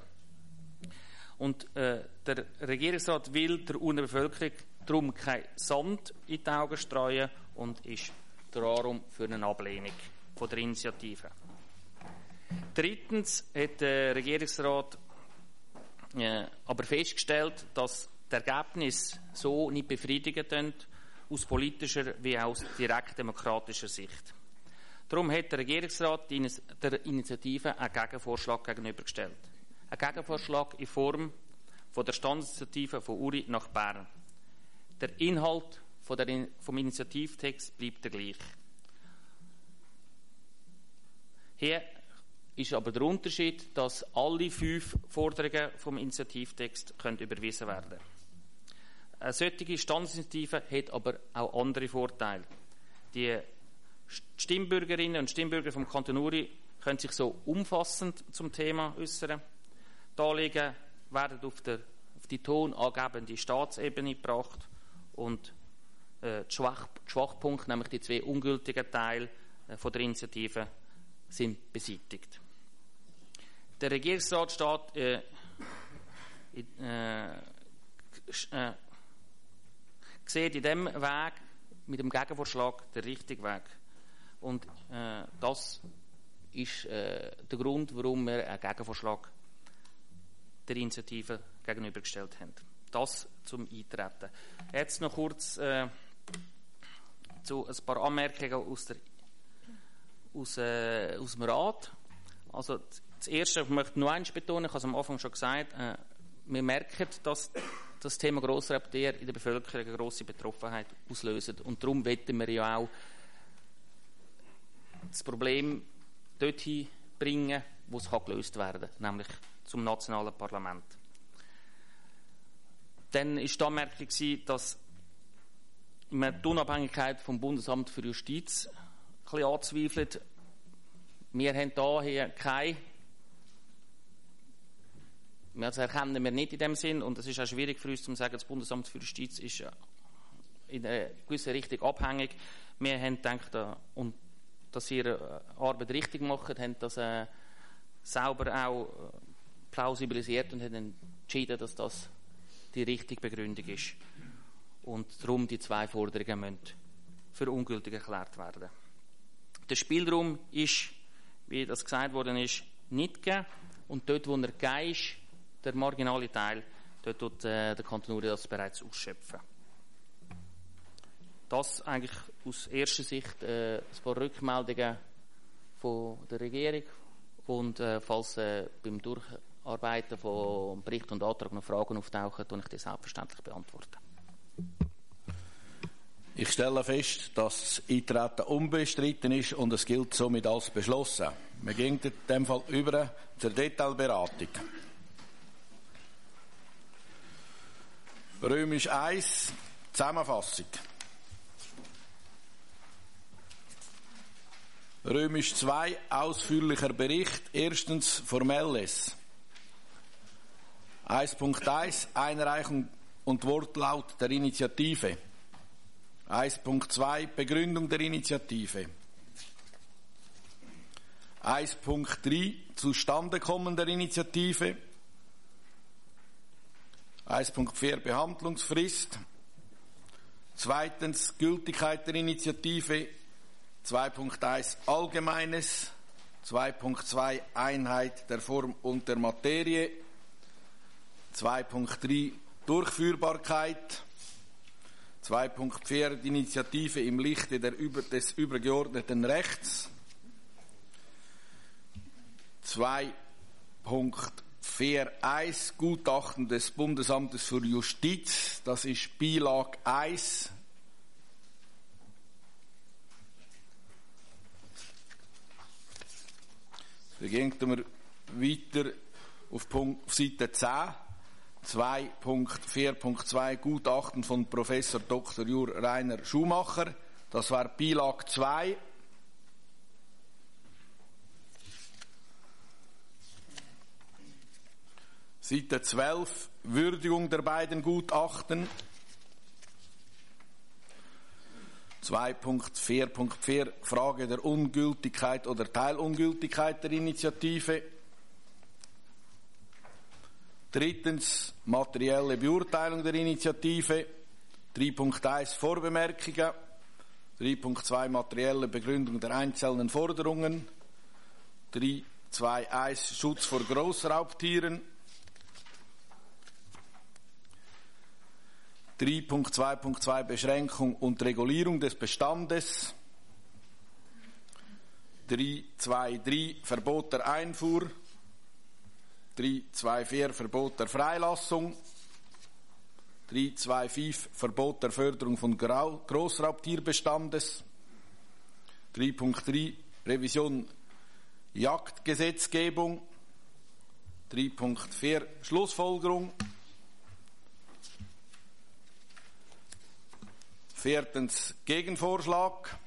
Und äh, der Regierungsrat will der U N O-Bevölkerung darum kein Sand in die Augen streuen und ist darum für eine Ablehnung von der Initiative. Drittens hat der Regierungsrat äh, aber festgestellt, dass die Ergebnisse so nicht befriedigen können, aus politischer wie auch aus direktdemokratischer Sicht. Darum hat der Regierungsrat der Initiative einen Gegenvorschlag gegenübergestellt. Ein Gegenvorschlag in Form von der Standesinitiative von Uri nach Bern. Der Inhalt von der, vom Initiativtext bleibt der gleich. Hier ist aber der Unterschied, dass alle fünf Forderungen vom Initiativtext können überwiesen werden können. Eine solche Standesinitiative hat aber auch andere Vorteile. Die Stimmbürgerinnen und Stimmbürger vom Kanton Uri können sich so umfassend zum Thema äußern. Die Anliegen werden auf, der, auf die tonangebende Staatsebene gebracht und äh, die, Schwach, die Schwachpunkte, nämlich die zwei ungültigen Teile äh, von der Initiative, sind beseitigt. Der Regierungsrat steht äh, in, äh, äh, sieht in diesem Weg mit dem Gegenvorschlag den richtigen Weg. Und äh, das ist äh, der Grund, warum wir einen Gegenvorschlag der Initiative gegenübergestellt haben. Das zum Eintreten. Jetzt noch kurz äh, zu ein paar Anmerkungen aus, der, aus, äh, aus dem Rat. Also das Erste, ich möchte nur eins betonen, ich habe es am Anfang schon gesagt, äh, wir merken, dass das Thema Grossraubtier in der Bevölkerung eine grosse Betroffenheit auslöst. Und darum wollen wir ja auch das Problem dorthin bringen, wo es gelöst werden kann, nämlich zum nationalen Parlament. Dann war die Anmerkung, dass man die Unabhängigkeit vom Bundesamt für Justiz ein bisschen anzweifelt. Wir haben da hier keine, das erkennen wir nicht in dem Sinn, und es ist auch schwierig für uns zu sagen, das Bundesamt für Justiz ist in einer gewissen Richtung abhängig. Wir haben gedacht, und dass sie ihre Arbeit richtig machen, haben das äh, sauber auch äh, plausibilisiert und haben entschieden, dass das die richtige Begründung ist. Und darum die zwei Forderungen müssen für ungültig erklärt werden. Der Spielraum ist wie das gesagt worden ist, nicht gegeben. Und dort, wo er gegeben ist, der marginale Teil, dort tut äh, der Kanton Uri das bereits ausschöpfen. Das eigentlich aus erster Sicht äh, ein paar Rückmeldungen von der Regierung. Und äh, falls äh, beim Durcharbeiten von Bericht und Antrag noch Fragen auftauchen, tue ich die selbstverständlich beantworten. Ich stelle fest, dass das Eintreten unbestritten ist und es gilt somit als beschlossen. Wir gehen in dem Fall über zur Detailberatung. Römisch eins, Zusammenfassung. Römisch zwei, ausführlicher Bericht. Erstens, Formelles. eins Punkt eins, Einreichung und Wortlaut der Initiative. eins Punkt zwei, Begründung der Initiative. eins Punkt drei, Zustandekommen der Initiative. eins Punkt vier, Behandlungsfrist. Zweitens, Gültigkeit der Initiative. zwei Punkt eins, Allgemeines. zwei Punkt zwei, Einheit der Form und der Materie. zwei Punkt drei, Durchführbarkeit. zwei Punkt vier, die Initiative im Lichte der, des übergeordneten Rechts. zwei Punkt vier Punkt eins, Gutachten des Bundesamtes für Justiz. Das ist Beilage eins. Dann gehen wir weiter auf, Punkt, auf Seite zehn. zwei Punkt vier Punkt zwei, Gutachten von Professor Doktor Jur Rainer Schumacher. Das war Beilage zwei. Seite zwölf, Würdigung der beiden Gutachten. zwei Punkt vier Punkt vier, Frage der Ungültigkeit oder Teilungültigkeit der Initiative. Drittens, materielle Beurteilung der Initiative. drei Punkt eins, Vorbemerkungen. drei Punkt zwei, materielle Begründung der einzelnen Forderungen. drei Punkt zwei Punkt eins, Schutz vor Grossraubtieren. drei Punkt zwei Punkt zwei, Beschränkung und Regulierung des Bestandes. drei Punkt zwei Punkt drei, Verbot der Einfuhr. drei Punkt zwei Punkt vier, Verbot der Freilassung. drei Punkt zwei Punkt fünf, Verbot der Förderung von Grossraubtierbestandes. drei Punkt drei, Revision Jagdgesetzgebung. drei Punkt vier, Schlussfolgerung. Viertens, Gegenvorschlag.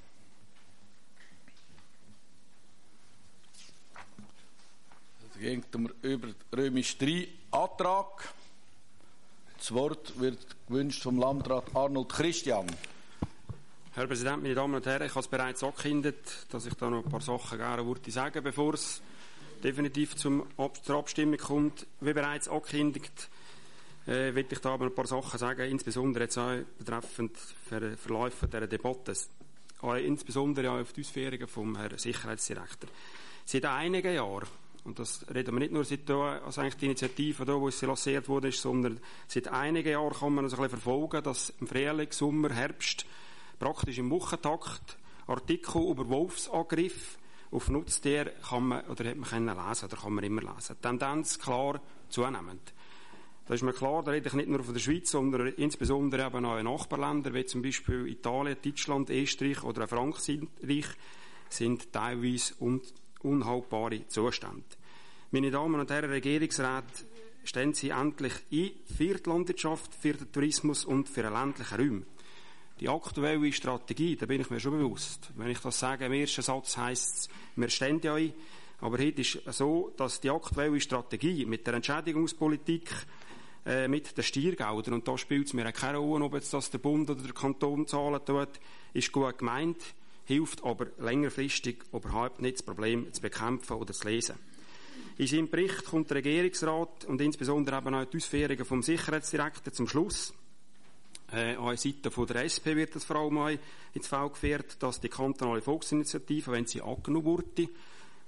Jetzt gehen wir über Römisch drei, Antrag. Das Wort wird gewünscht vom Landrat Arnold Christian. Herr Präsident, meine Damen und Herren, ich habe es bereits angekündigt, dass ich da noch ein paar Sachen gerne würde sagen, bevor es definitiv zum Ab- zur Abstimmung kommt. Wie bereits angekündigt, äh, will ich da aber ein paar Sachen sagen, insbesondere jetzt auch betreffend den Verlauf dieser Debatte. Auch insbesondere auch auf die Ausführungen vom Herrn Sicherheitsdirektor. Seit einigen Jahren, und das reden wir nicht nur seit da, also eigentlich die Initiative da, wo es lanciert wurde, sondern seit einigen Jahren kann man also ein bisschen verfolgen, dass im Frühling, Sommer, Herbst praktisch im Wochentakt Artikel über Wolfsangriff auf Nutztiere kann man, oder hat man können lesen, oder kann man immer lesen. Die Tendenz klar zunehmend. Da ist mir klar, da rede ich nicht nur von der Schweiz, sondern insbesondere eben auch in Nachbarländern, wie zum Beispiel Italien, Deutschland, Österreich oder auch Frankreich, sind teilweise un- unhaltbare Zustände. Meine Damen und Herren Regierungsräte, stehen Sie endlich ein für die Landwirtschaft, für den Tourismus und für den ländlichen Raum. Die aktuelle Strategie, da bin ich mir schon bewusst. Wenn ich das sage, im ersten Satz heisst es, wir stehen ja ein. Aber heute ist es so, dass die aktuelle Strategie mit der Entschädigungspolitik, äh, mit den Steuergeldern, und da spielt es mir auch keine Rolle, ob jetzt das der Bund oder der Kanton zahlen tut, ist gut gemeint, hilft aber längerfristig überhaupt nicht, das Problem zu bekämpfen oder zu lesen. In seinem Bericht kommt der Regierungsrat und insbesondere eben auch die Ausführungen vom Sicherheitsdirektor zum Schluss. Äh, an Seite von der S P wird das vor allem ins Feld geführt, dass die kantonale Volksinitiative, wenn sie angenommen wurde,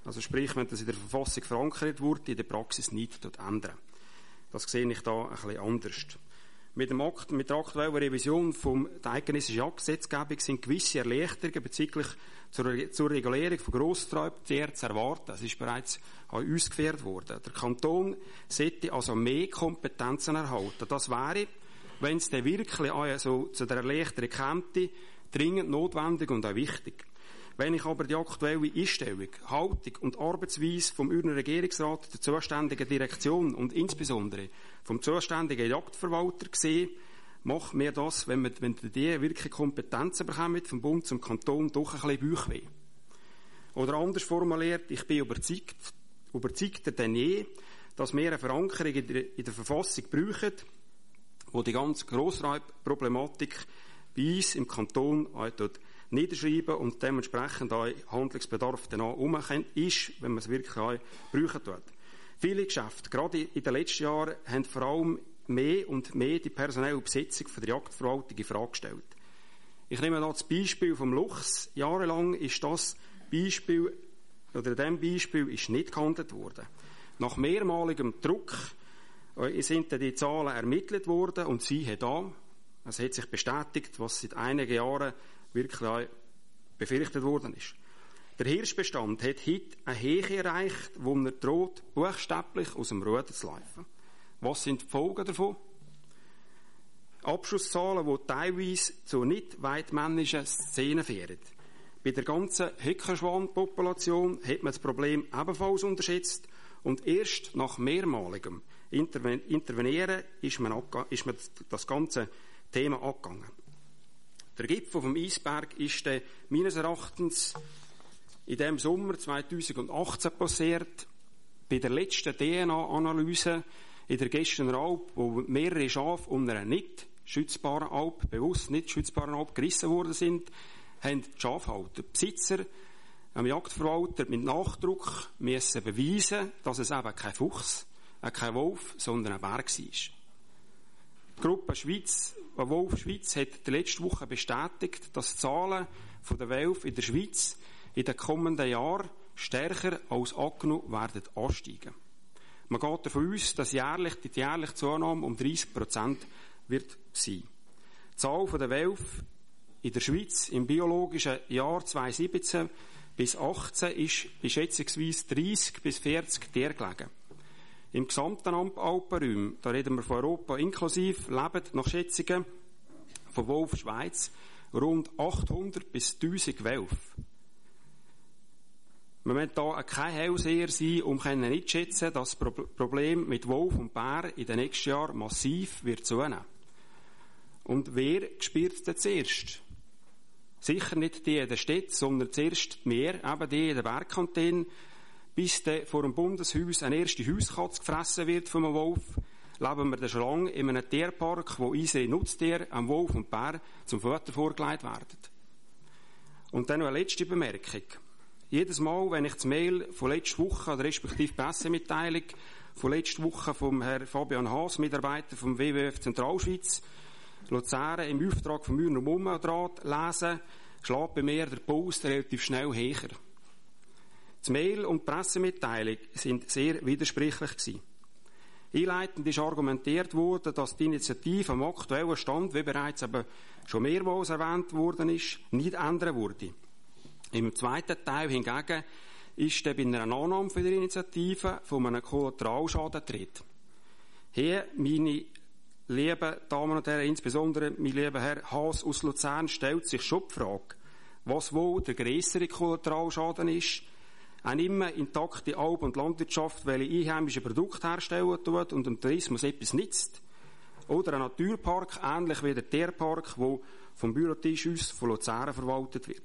Also sprich, wenn das in der Verfassung verankert wurde, in der Praxis nicht ändern. Das sehe ich da ein bisschen anders. Mit, dem Akt, mit der aktuellen Revision vom, der eidgenössischen Jagdgesetzgebung sind gewisse Erleichterungen bezüglich zur, zur Regulierung von Grossraubtieren zu erwarten. Das ist bereits ausgeführt worden. Der Kanton sollte also mehr Kompetenzen erhalten. Das wäre, wenn es dann wirklich also zu der Erleichterung käme, dringend notwendig und auch wichtig. Wenn ich aber die aktuelle Einstellung, Haltung und Arbeitsweise vom Urner Regierungsrat, der zuständigen Direktion und insbesondere vom zuständigen Jagdverwalter sehe, macht mir das, wenn, man, wenn die wirklich Kompetenzen bekommen, vom Bund zum Kanton doch ein bisschen Bauchweh. Oder anders formuliert, ich bin überzeugt, überzeugter denn je, dass wir eine Verankerung in der, in der Verfassung brauchen, wo die ganze Grossraubproblematik bei uns im Kanton niederschreiben und dementsprechend auch Handlungsbedarf danach herum ist, wenn man es wirklich auch brauchen tut. Viele Geschäfte, gerade in den letzten Jahren, haben vor allem mehr und mehr die personelle Besetzung von der Jagdverwaltung in Frage gestellt. Ich nehme da das Beispiel vom Luchs. Jahrelang ist das Beispiel, oder in diesem Beispiel ist nicht gehandelt worden. Nach mehrmaligem Druck sind die Zahlen ermittelt worden und siehe da, es hat sich bestätigt, was seit einigen Jahren wirklich auch befürchtet worden ist. Der Hirschbestand hat heute eine Höhe erreicht, wo er droht, buchstäblich aus dem Ruder zu laufen. Was sind die Folgen davon? Abschusszahlen, die teilweise zu nicht weitmännischen Szenen führen. Bei der ganzen Heckenschwanpopulation hat man das Problem ebenfalls unterschätzt und erst nach mehrmaligem Interven- Intervenieren ist man, abge- ist man das ganze Thema angegangen. Der Gipfel vom Eisberg ist dann meines Erachtens in dem Sommer zweitausendachtzehn passiert, bei der letzten D N A-Analyse in der Gästener Alp, wo mehrere Schafe um einer nicht schützbaren Alp, bewusst nicht schützbaren Alp gerissen worden sind, haben die Schafhalter, die Besitzer, am Jagdverwalter mit Nachdruck müssen beweisen, dass es eben kein Fuchs, kein Wolf, sondern ein Bär war. Die Gruppe Schweiz, Wolf Schweiz, hat die letzte Woche bestätigt, dass die Zahlen der Wölfe in der Schweiz in den kommenden Jahren stärker als angenommen werden ansteigen. Man geht davon aus, dass jährlich die jährliche Zunahme um dreißig Prozent wird sein. Die Zahl der Wölfe in der Schweiz im biologischen Jahr zweitausendsiebzehn bis achtzehn ist bei schätzungsweise dreißig bis vierzig Tiere gelegen. Im gesamten Alpenraum, da reden wir von Europa inklusive, leben nach Schätzungen von Wolf Schweiz rund achthundert bis tausend Wölfe. Wir müssen hier kein Hellseher sein, um einzuschätzen, dass das Problem mit Wolf und Bär in den nächsten Jahren massiv wird zunehmen. Und wer spürt das zuerst? Sicher nicht die in der Stadt, sondern zuerst wir, eben die in den Bergkantonen. Bis dann vor dem Bundeshaus eine erste Hauskatze gefressen wird von einem Wolf, leben wir dann schon lange in einem Tierpark, wo unsere Nutztiere, am Wolf und Bär, zum Futter vorgelegt werden. Und dann noch eine letzte Bemerkung. Jedes Mal, wenn ich das Mail von letzter Woche, oder respektive Pressemitteilung von letzter Woche vom Herrn Fabian Haas, Mitarbeiter vom W W F Zentralschweiz, Luzern im Auftrag vom Mürner Mummendraht lese, schlägt bei mir der Puls relativ schnell höher. Das Mail und die Pressemitteilung sind sehr widersprüchlich gewesen. Einleitend ist argumentiert worden, dass die Initiative am aktuellen Stand, wie bereits aber schon mehrmals erwähnt worden ist, nicht ändern würde. Im zweiten Teil hingegen ist dann bei einer Annahme für die Initiative von einem Kollateralschaden tritt. Hier, meine lieben Damen und Herren, insbesondere mein lieber Herr Haas aus Luzern, stellt sich schon die Frage, was wohl der grössere Kollateralschaden ist. Eine immer intakte Alp- und Landwirtschaft, welche einheimische Produkte herstellen tut und dem Tourismus etwas nützt. Oder ein Naturpark, ähnlich wie der Tierpark, der vom Bürotisch aus von Luzern verwaltet wird.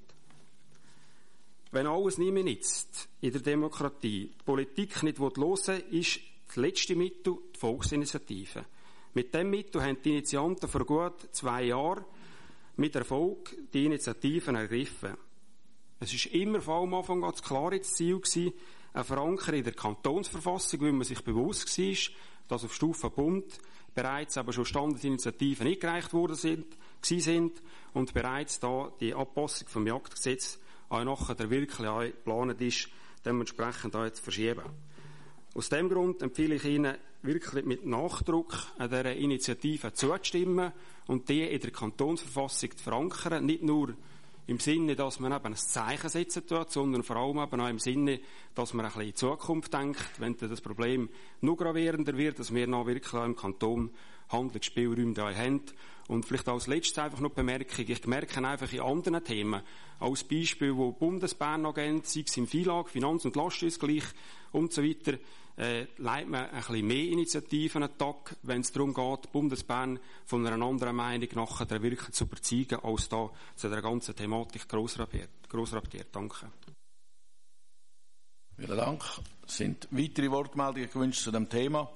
Wenn alles nicht mehr nützt in der Demokratie, die Politik nicht hören will, ist das letzte Mittel die Volksinitiative. Mit diesem Mittel haben die Initianten vor gut zwei Jahren mit Erfolg die Initiativen ergriffen. Es war immer von am Anfang an das klare Ziel, eine Verankerung in der Kantonsverfassung, weil man sich bewusst war, dass auf Stufe Bund bereits aber schon Standesinitiativen eingereicht worden sind, sind und bereits da die Anpassung vom Jagdgesetz auch nachher der wirklich auch geplant ist, dementsprechend da jetzt verschieben. Aus diesem Grund empfehle ich Ihnen wirklich mit Nachdruck an dieser Initiative zuzustimmen und die in der Kantonsverfassung zu verankern, nicht nur im Sinne, dass man eben ein Zeichen setzen tut, sondern vor allem eben auch im Sinne, dass man ein bisschen in die Zukunft denkt, wenn das Problem noch gravierender wird, dass wir noch wirklich auch im Kanton Handlungsspielräume da haben. Und vielleicht als letztes einfach noch die Bemerkung, ich merke einfach in anderen Themen, als Beispiel, wo Bundesbern noch gibt, sei es im F I L A G, Finanz- und Lastenausgleich und so weiter, äh, leitet man ein bisschen mehr Initiativen an den Tag, wenn es darum geht, Bundesbern von einer anderen Meinung nachher wirklich zu überzeugen, als da zu der ganzen Thematik Grossrapportiert. Danke. Vielen Dank. Sind weitere Wortmeldungen gewünscht zu dem Thema?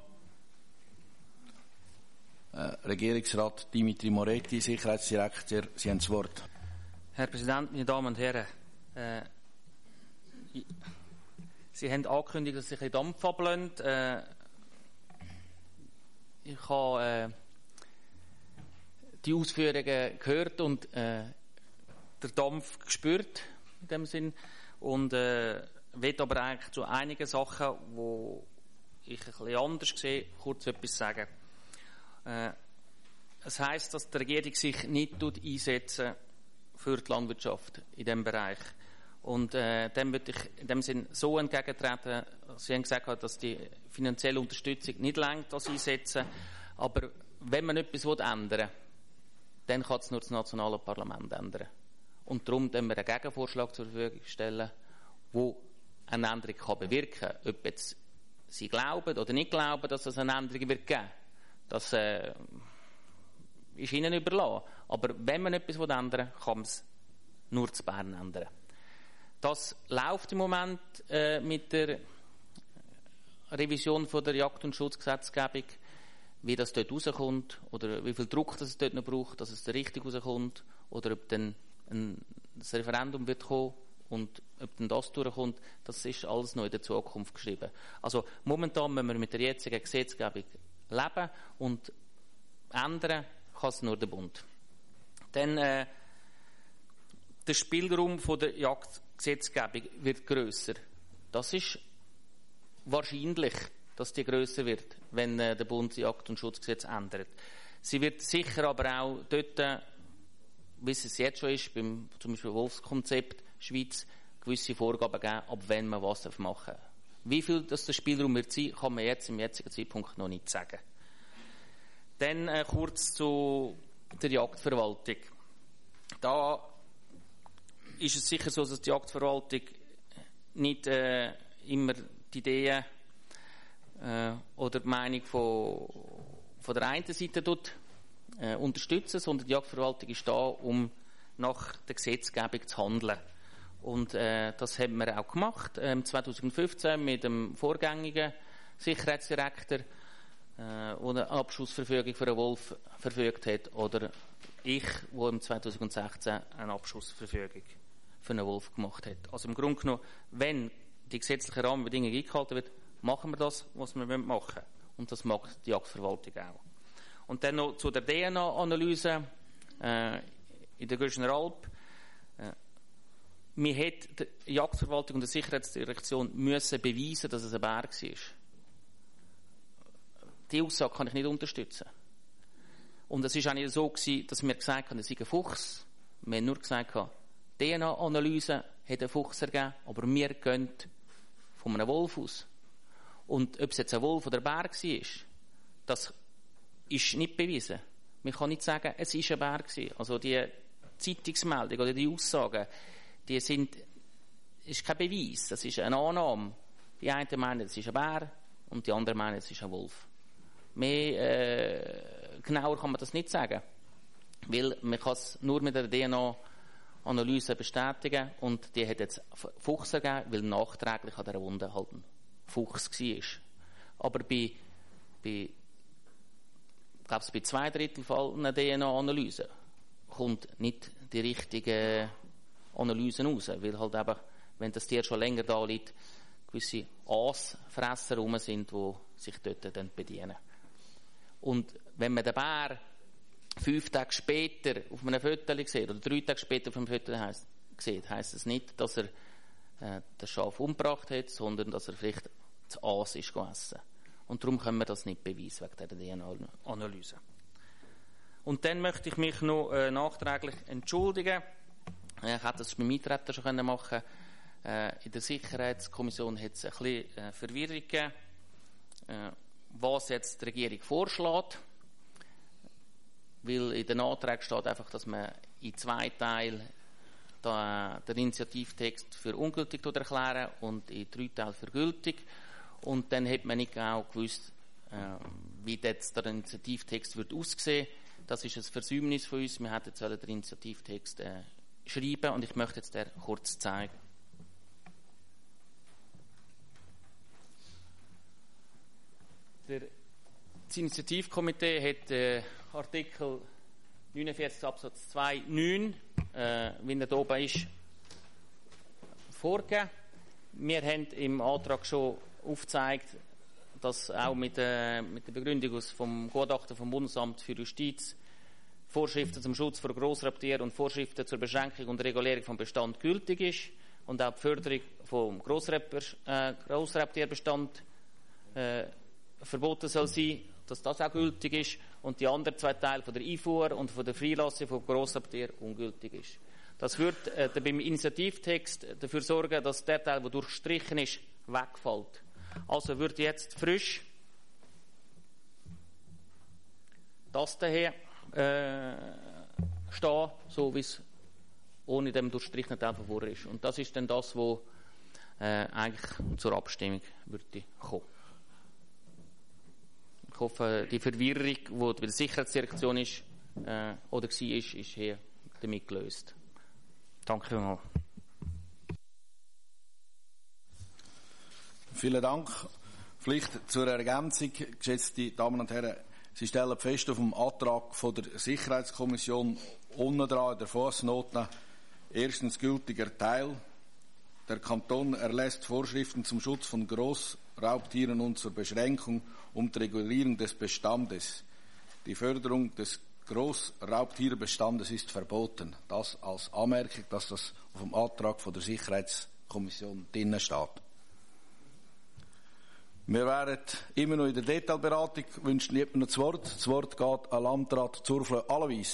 Äh, Regierungsrat Dimitri Moretti, Sicherheitsdirektor, Sie haben das Wort. Herr Präsident, meine Damen und Herren, äh, Sie haben angekündigt, dass sich ein Dampf ablöhnt. Äh, ich habe äh, die Ausführungen gehört und äh, den Dampf gespürt in dem Sinn und äh, will aber eigentlich zu einigen Sachen, wo ich ein bisschen anders sehe, kurz etwas sagen. Äh, es heisst, dass die Regierung sich nicht einsetzt für die Landwirtschaft in diesem Bereich. Und äh, dem würde ich in dem Sinn so entgegentreten. Sie haben gesagt, dass die finanzielle Unterstützung nicht reicht, das einsetzen. Aber wenn man etwas ändern will, dann kann es nur das nationale Parlament ändern. Und darum stellen wir einen Gegenvorschlag zur Verfügung stellen, der eine Änderung kann bewirken kann. Ob jetzt Sie glauben oder nicht glauben, dass es eine Änderung wird geben, das äh, ist Ihnen überlassen. Aber wenn man etwas ändern will, kann man es nur zu Bern ändern. Das läuft im Moment äh, mit der Revision von der Jagd- und Schutzgesetzgebung, wie das dort rauskommt oder wie viel Druck das es dort noch braucht, dass es da richtig rauskommt oder ob dann ein das Referendum wird kommen und ob dann das durchkommt, das ist alles noch in der Zukunft geschrieben. Also momentan müssen wir mit der jetzigen Gesetzgebung leben und ändern kann es nur der Bund. Dann äh, der Spielraum von der Jagdgesetzgebung wird grösser. Das ist wahrscheinlich, dass die grösser wird, wenn äh, der Bund das Jagd- und Schutzgesetz ändert. Sie wird sicher aber auch dort, äh, wie es jetzt schon ist, beim zum Beispiel Wolfskonzept Schweiz, gewisse Vorgaben geben, ab wenn man was machen darf. Wie viel das der Spielraum wird sein, kann man jetzt im jetzigen Zeitpunkt noch nicht sagen. Dann äh, kurz zu der Jagdverwaltung. Da ist es sicher so, dass die Jagdverwaltung nicht äh, immer die Ideen äh, oder die Meinung von, von der einen Seite tut, äh, unterstützen, sondern die Jagdverwaltung ist da, um nach der Gesetzgebung zu handeln. Und äh, das haben wir auch gemacht, äh, zwanzig fünfzehn mit dem vorgängigen Sicherheitsdirektor, äh, der eine Abschussverfügung für einen Wolf verfügt hat, oder ich, der im zwanzig sechzehn eine Abschussverfügung für einen Wolf gemacht hat. Also im Grunde genommen, wenn die gesetzlichen Rahmenbedingungen eingehalten werden, machen wir das, was wir machen wollen. Und das macht die Jagdverwaltung auch. Und dann noch zu der D N A-Analyse äh, in der Göschner Alp. Äh, wir hätten die Jagdverwaltung und die Sicherheitsdirektion müssen beweisen, dass es ein Bär war. Die Aussage kann ich nicht unterstützen. Und es war auch nicht so gewesen, dass wir gesagt haben, es sei ein Fuchs. Wir haben nur gesagt, D N A-Analyse hat einen Fuchs ergeben, aber wir gehen von einem Wolf aus. Und ob es jetzt ein Wolf oder ein Bär war, das ist nicht bewiesen. Man kann nicht sagen, es war ein Bär gewesen. Also die Zeitungsmeldung oder die Aussagen, die sind, ist kein Beweis, das ist eine Annahme. Die einen meinen, es ist ein Bär und die anderen meinen, es ist ein Wolf. Mehr äh, genauer kann man das nicht sagen, weil man kann es nur mit der D N A-Analyse bestätigen und die hat jetzt Fuchs ergeben, weil nachträglich an dieser Wunde halt ein Fuchs war. Aber bei, bei ich glaube, bei zwei Drittel Fall einer D N A-Analyse kommt nicht die richtige Analyse raus, weil halt eben, wenn das Tier schon länger da liegt, gewisse Aasfresser rum sind, die sich dort dann bedienen. Und wenn man den Bär fünf Tage später auf einem Foto sieht, oder drei Tage später auf einem Foto sieht, heisst es nicht, dass er äh, das Schaf umgebracht hat, sondern dass er vielleicht das Aas ist gegessen. Und darum können wir das nicht beweisen wegen der D N A-Analyse. Und dann möchte ich mich noch äh, nachträglich entschuldigen. Äh, ich hätte das beim Eintreten schon machen können. Äh, in der Sicherheitskommission hat es ein bisschen äh, Verwirrung gegeben, äh, was jetzt die Regierung vorschlägt. Weil in den Anträgen steht einfach, dass man in zwei Teilen den Initiativtext für ungültig erklären und in drei Teilen für gültig. Und dann hat man nicht genau gewusst, äh, wie jetzt der Initiativtext wird aussehen. Das ist ein Versäumnis von uns. Wir hätten jetzt den Initiativtext äh, schreiben und ich möchte jetzt den kurz zeigen. Der, das Initiativkomitee hat äh, Artikel neunundvierzig Absatz zwei neun, äh, wie er da oben ist, vorgegeben. Wir haben im Antrag schon aufgezeigt, dass auch mit, äh, mit der Begründung aus vom Gutachten vom Bundesamt für Justiz Vorschriften zum Schutz vor Grossraubtieren und Vorschriften zur Beschränkung und Regulierung vom Bestand gültig ist und auch die Förderung vom äh, Grossraubtierbestand äh, verboten soll sein, dass das auch gültig ist und die anderen zwei Teile von der Einfuhr und von der Freilassung von Grossraubtieren ungültig ist. Das wird äh, beim Initiativtext dafür sorgen, dass der Teil, der durchstrichen ist, wegfällt. Also wird jetzt frisch das daher äh, stehen, so wie es ohne dem durchstrichenen Teil von vorher ist. Und das ist dann das, was äh, eigentlich zur Abstimmung würde kommen. Ich hoffe, die Verwirrung, die bei der Sicherheitsdirektion ist, äh, oder war, ist, ist hier damit gelöst. Danke vielmals. Vielen Dank. Vielleicht zur Ergänzung, geschätzte Damen und Herren. Sie stellen fest auf dem Antrag von der Sicherheitskommission unten dran in der Fussnote erstens gültiger Teil. Der Kanton erlässt Vorschriften zum Schutz von Grossraubtieren und zur Beschränkung und Regulierung des Bestandes. Die Förderung des Grossraubtierbestandes ist verboten. Das als Anmerkung, dass das auf dem Antrag von der Sicherheitskommission drinnen steht. Wir wären immer noch in der Detailberatung. Wünscht jemand noch das Wort? Das Wort geht an Landrat Zurflö Alleweis.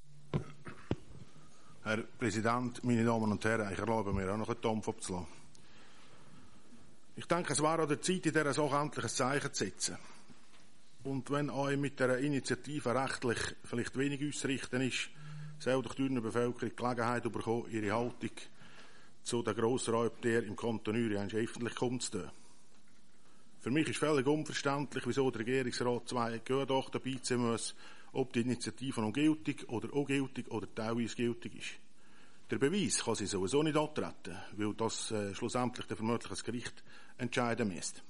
Herr Präsident, meine Damen und Herren, ich erlaube mir auch noch einen Dampf abzulassen. Ich denke, es war an der Zeit, in dieser Sache endlich ein Zeichen zu setzen. Und wenn euch mit dieser Initiative rechtlich vielleicht wenig auszurichten ist, soll doch die Bevölkerung die Gelegenheit bekommen, ihre Haltung zu den Grossraubtieren im Kanton Uri öffentlich kundzutun. Für mich ist völlig unverständlich, wieso der Regierungsrat zwei Gutachten beiziehen muss, ob die Initiative noch gültig oder ungültig oder teilweise gültig ist. Der Beweis kann sie sowieso nicht antreten, weil das äh, schlussendlich der vermutlich das Gericht entscheiden müsste.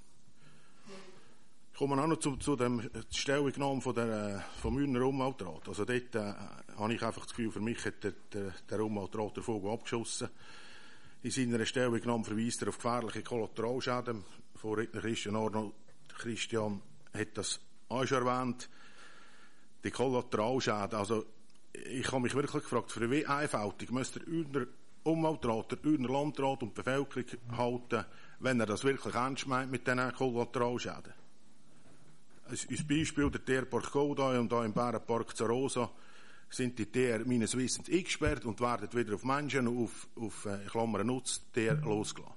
Ich komme auch noch zu, zu der Stellungnahme von der, äh, vom Mürner Umweltrat. Also dort äh, habe ich einfach das Gefühl, für mich hat der, der, der Umweltrat den Vogel abgeschossen. In seiner Stellungnahme verweist er auf gefährliche Kollateralschäden. Vorredner Christian Arnold Christian hat das auch schon erwähnt. Die Kollateralschäden, also ich habe mich wirklich gefragt, für wie einfältig müsste der Ürner Umweltrat, der Ürner Landrat und die Bevölkerung halten, wenn er das wirklich ernst meint mit diesen Kollateralschäden. Als Beispiel der Tierpark Goldau und da im Bärenpark Zarosa sind die Tiere meines Wissens eingesperrt und werden wieder auf Menschen und auf, auf äh, Klammern Nutztiere losgelassen.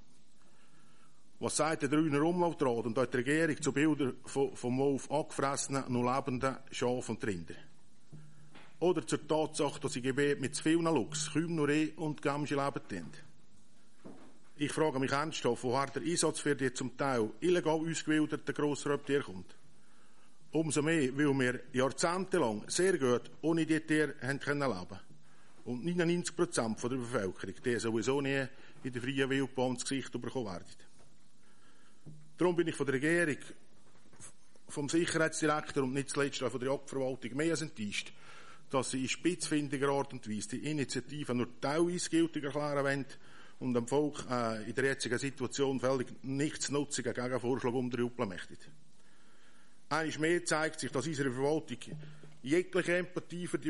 Was sagt der Ürner Umweltrat und auch die Regierung zu Bildern von, vom Wolf angefressenen, noch lebenden Schafen und Rinder? Oder zur Tatsache, dass in Gebieten mit zu vielen Luchs, Kühen, Reh und Gämsen leben. Ich frage mich ernsthaft, woher der Einsatz für die zum Teil illegal ausgewilderten Grossraubtiere kommt. Umso mehr, weil wir jahrzehntelang sehr gut ohne die Tiere haben können leben. Und neunundneunzig Prozent der Bevölkerung, die sowieso nie in der freien Wildbahn ins Gesicht bekommen werden. Darum bin ich von der Regierung, vom Sicherheitsdirektor und nicht zuletzt auch von der Jagdverwaltung mehr als enttäuscht, dass sie in spitzfindiger Art und Weise die Initiative nur teilweise gültig erklären wollen und dem Volk äh, in der jetzigen Situation völlig nichtsnutzigen Gegenvorschlag umdrüppeln möchten. Einmal mehr zeigt sich, dass unsere Verwaltung jegliche Empathie für die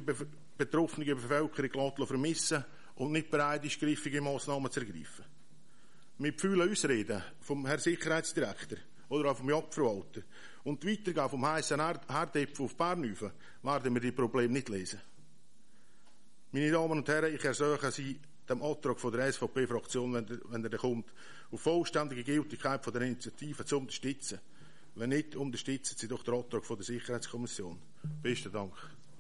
betroffene Bevölkerung vermissen und nicht bereit ist, griffige Massnahmen zu ergreifen. mit vielen Ausreden vom Herrn Sicherheitsdirektor oder auch vom Jagdverwalter und weitergehen vom heißen Herdäpfel auf Bernhaufen, werden wir die Probleme nicht lösen. Meine Damen und Herren, ich ersuche Sie, dem Antrag von der S V P-Fraktion, wenn, wenn er kommt, auf vollständige Gültigkeit von der Initiative zu unterstützen. Wenn nicht, unterstützen Sie doch den Antrag von der Sicherheitskommission. Besten Dank.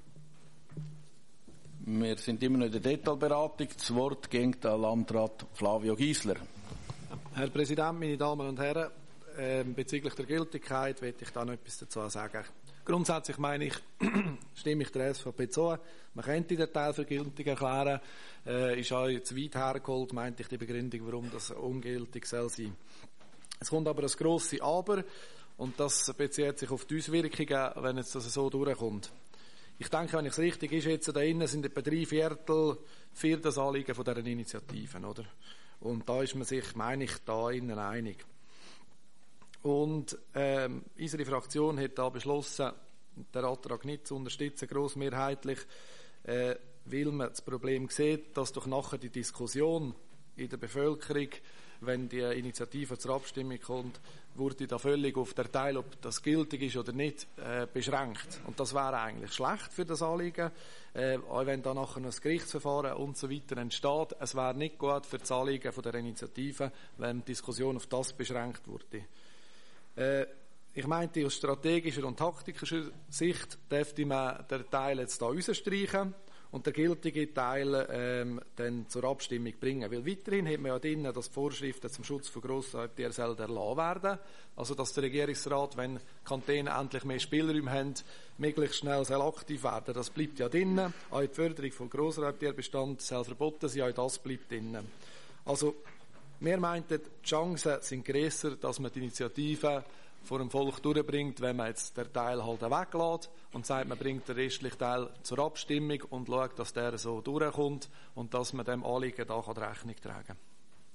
Wir sind immer noch in der Detailberatung. Das Wort geht an Landrat Flavio Giesler. Herr Präsident, meine Damen und Herren, äh, bezüglich der Gültigkeit möchte ich da noch etwas dazu sagen. Grundsätzlich meine ich, stimme ich der S V P zu. Man könnte den Teil für gültig erklären. Äh, ist auch zu weit hergeholt, meinte ich die Begründung, warum das ungültig soll sein. Es kommt aber das grosse Aber, und das bezieht sich auf die Auswirkungen, wenn jetzt das so durchkommt. Ich denke, wenn es richtig ist, jetzt da innen sind etwa drei Viertel für das Anliegen von dieser Initiativen, oder? Und da ist man sich, meine ich, da innen einig. Und ähm, unsere Fraktion hat da beschlossen, den Antrag nicht zu unterstützen, grossmehrheitlich, äh, weil man das Problem sieht, dass doch nachher die Diskussion in der Bevölkerung, wenn die Initiative zur Abstimmung kommt, wurde da völlig auf der Teil, ob das gültig ist oder nicht, äh, beschränkt. Und das wäre eigentlich schlecht für das Anliegen, äh, auch wenn da nachher noch das Gerichtsverfahren und so weiter entsteht. Es wäre nicht gut für das Anliegen von der Initiative, wenn die Diskussion auf das beschränkt wurde. Äh, ich meinte, aus strategischer und taktischer Sicht dürfte man den Teil jetzt da rausstreichen und den gültigen Teil ähm, dann zur Abstimmung bringen. Weil weiterhin hat man ja drin, dass die Vorschriften zum Schutz von Grossraubtieren erlassen werden. Also, dass der Regierungsrat, wenn Kantone endlich mehr Spielräume haben, möglichst schnell soll aktiv werden. Das bleibt ja drin. Auch die Förderung von Grossraubtierbestand soll verboten sein, auch das bleibt drin. Also, wir meinten, die Chancen sind grösser, dass man die Initiative vor dem Volk durchbringt, wenn man jetzt den Teil halt weglässt und sagt, man bringt den restlichen Teil zur Abstimmung und schaut, dass der so durchkommt und dass man dem Anliegen da Rechnung tragen kann.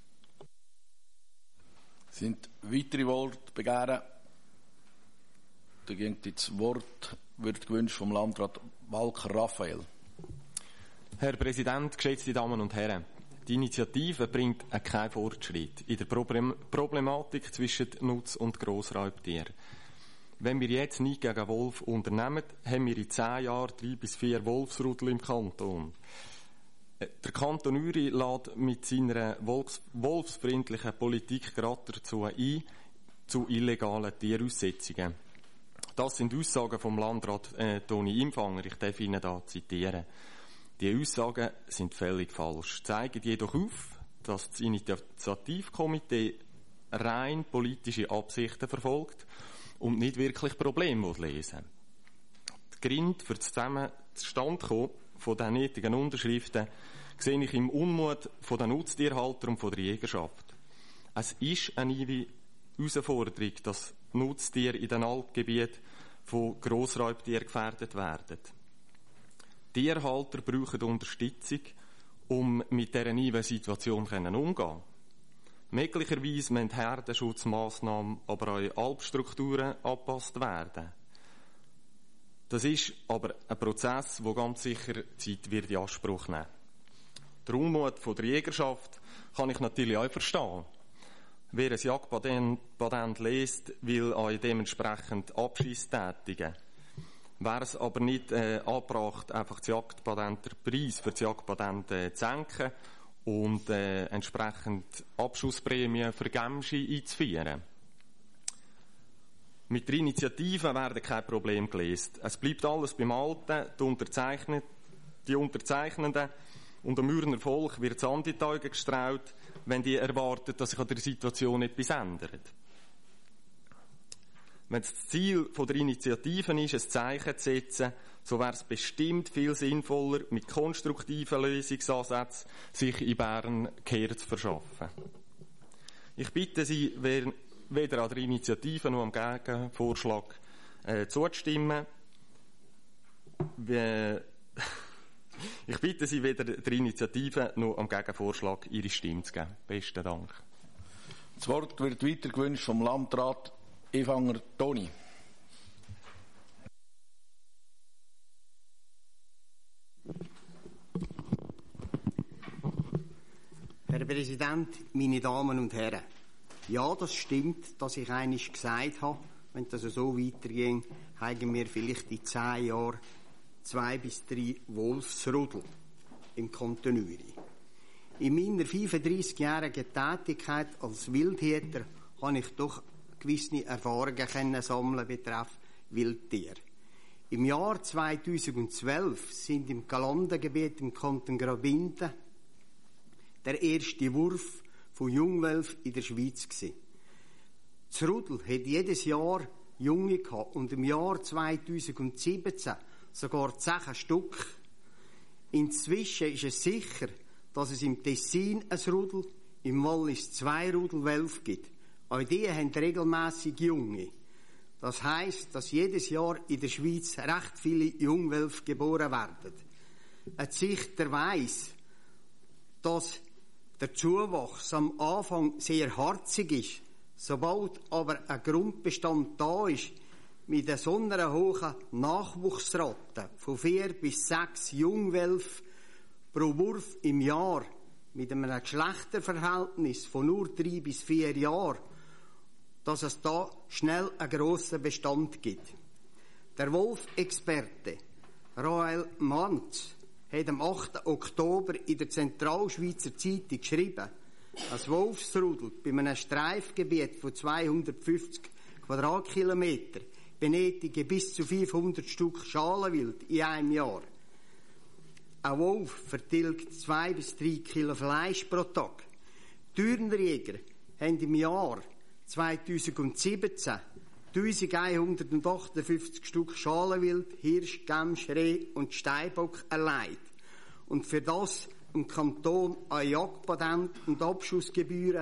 Sind weitere Wortbegehren? Da ging das Wort, wird gewünscht vom Landrat Walker Raphael. Herr Präsident, geschätzte Damen und Herren! Die Initiative bringt keinen Fortschritt in der Problematik zwischen Nutz- und Grossraubtieren. Wenn wir jetzt nichts gegen Wolf unternehmen, haben wir in zehn Jahren drei bis vier Wolfsrudel im Kanton. Der Kanton Uri lädt mit seiner wolfs- wolfsfreundlichen Politik gerade dazu ein, zu illegalen Tieraussetzungen. Das sind Aussagen vom Landrat äh, Toni Imfanger. Ich darf Ihnen da zitieren. Die Aussagen sind völlig falsch, zeigen jedoch auf, dass das Initiativkomitee rein politische Absichten verfolgt und nicht wirklich Probleme lösen will. Die Gründe für das Zustandkommen von den nötigen Unterschriften sehe ich im Unmut von den Nutztierhaltern und von der Jägerschaft. Es ist eine Herausforderung, dass Nutztiere in den Alpgebieten von Grossraubtieren gefährdet werden. Tierhalter brauchen Unterstützung, um mit dieser neuen Situation umzugehen. Möglicherweise müssen Herdenschutzmaßnahmen, aber auch Alpstrukturen angepasst werden. Das ist aber ein Prozess, der ganz sicher Zeit wird in Anspruch nehmen. Der Unmut von der Jägerschaft kann ich natürlich auch verstehen. Wer ein Jagdpatent liest, will auch dementsprechend Abschiss tätigen. Wäre es aber nicht äh, angebracht, einfach das Jagdpatent, den Preis für das Jagdpatent äh, zu senken und äh, entsprechend Abschussprämien für Gämsche einzuführen. Mit der Initiative werden keine Probleme gelöst. Es bleibt alles beim Alten. Die, Unterzeichnet, die Unterzeichnenden und dem Ürner Volk wird Sand in die Augen gestrahlt, wenn die erwarten, dass sich an der Situation etwas ändert. Wenn das Ziel der Initiative ist, ein Zeichen zu setzen, so wäre es bestimmt viel sinnvoller, mit konstruktiven Lösungsansätzen sich in Bern Kehr zu verschaffen. Ich bitte Sie, weder an der Initiative noch am Gegenvorschlag äh, zuzustimmen. Wie, ich bitte Sie, weder der Initiative noch am Gegenvorschlag Ihre Stimme zu geben. Besten Dank. Das Wort wird weiter gewünscht vom Landrat Imfanger Toni. Herr Präsident, meine Damen und Herren. Ja, das stimmt, dass ich einmal gesagt habe, wenn das so weiterging, haben wir vielleicht in zehn Jahren zwei bis drei Wolfsrudel im Kanton Uri. In meiner fünfunddreißigjährigen Tätigkeit als Wildhüter habe ich doch gewisse Erfahrungen sammeln betreffend Wildtier. Im Jahr zweitausendzwölf sind im Galandengebiet im Kanton Graubünden der erste Wurf von Jungwölfen in der Schweiz gewesen. Das Rudel hat jedes Jahr Junge gehabt und im Jahr zweitausendsiebzehn sogar zehn Stück. Inzwischen ist es sicher, dass es im Tessin ein Rudel, im Wallis zwei Rudelwölfe gibt. Auch die haben regelmässig Junge. Das heisst, dass jedes Jahr in der Schweiz recht viele Jungwölfe geboren werden. Ein Züchter weiss, dass der Zuwachs am Anfang sehr harzig ist. Sobald aber ein Grundbestand da ist, mit einer so einer hohen Nachwuchsrate von vier bis sechs Jungwölfen pro Wurf im Jahr, mit einem Geschlechterverhältnis von nur drei bis vier Jahren, dass es da schnell einen grossen Bestand gibt. Der Wolfexperte Rael Manz hat am achten Oktober in der Zentralschweizer Zeitung geschrieben, ein Wolfsrudel bei einem Streifgebiet von zweihundertfünfzig Quadratkilometer benötige bis zu fünfhundert Stück Schalenwild in einem Jahr. Ein Wolf vertilgt zwei bis drei Kilo Fleisch pro Tag. Die Dürrenjäger haben im Jahr zweitausendsiebzehn eintausendeinhundertachtundfünfzig Stück Schalenwild, Hirsch, Gämsch, Reh und Steinbock erleidet. Und für das im Kanton an Jagdpatent und Abschussgebühren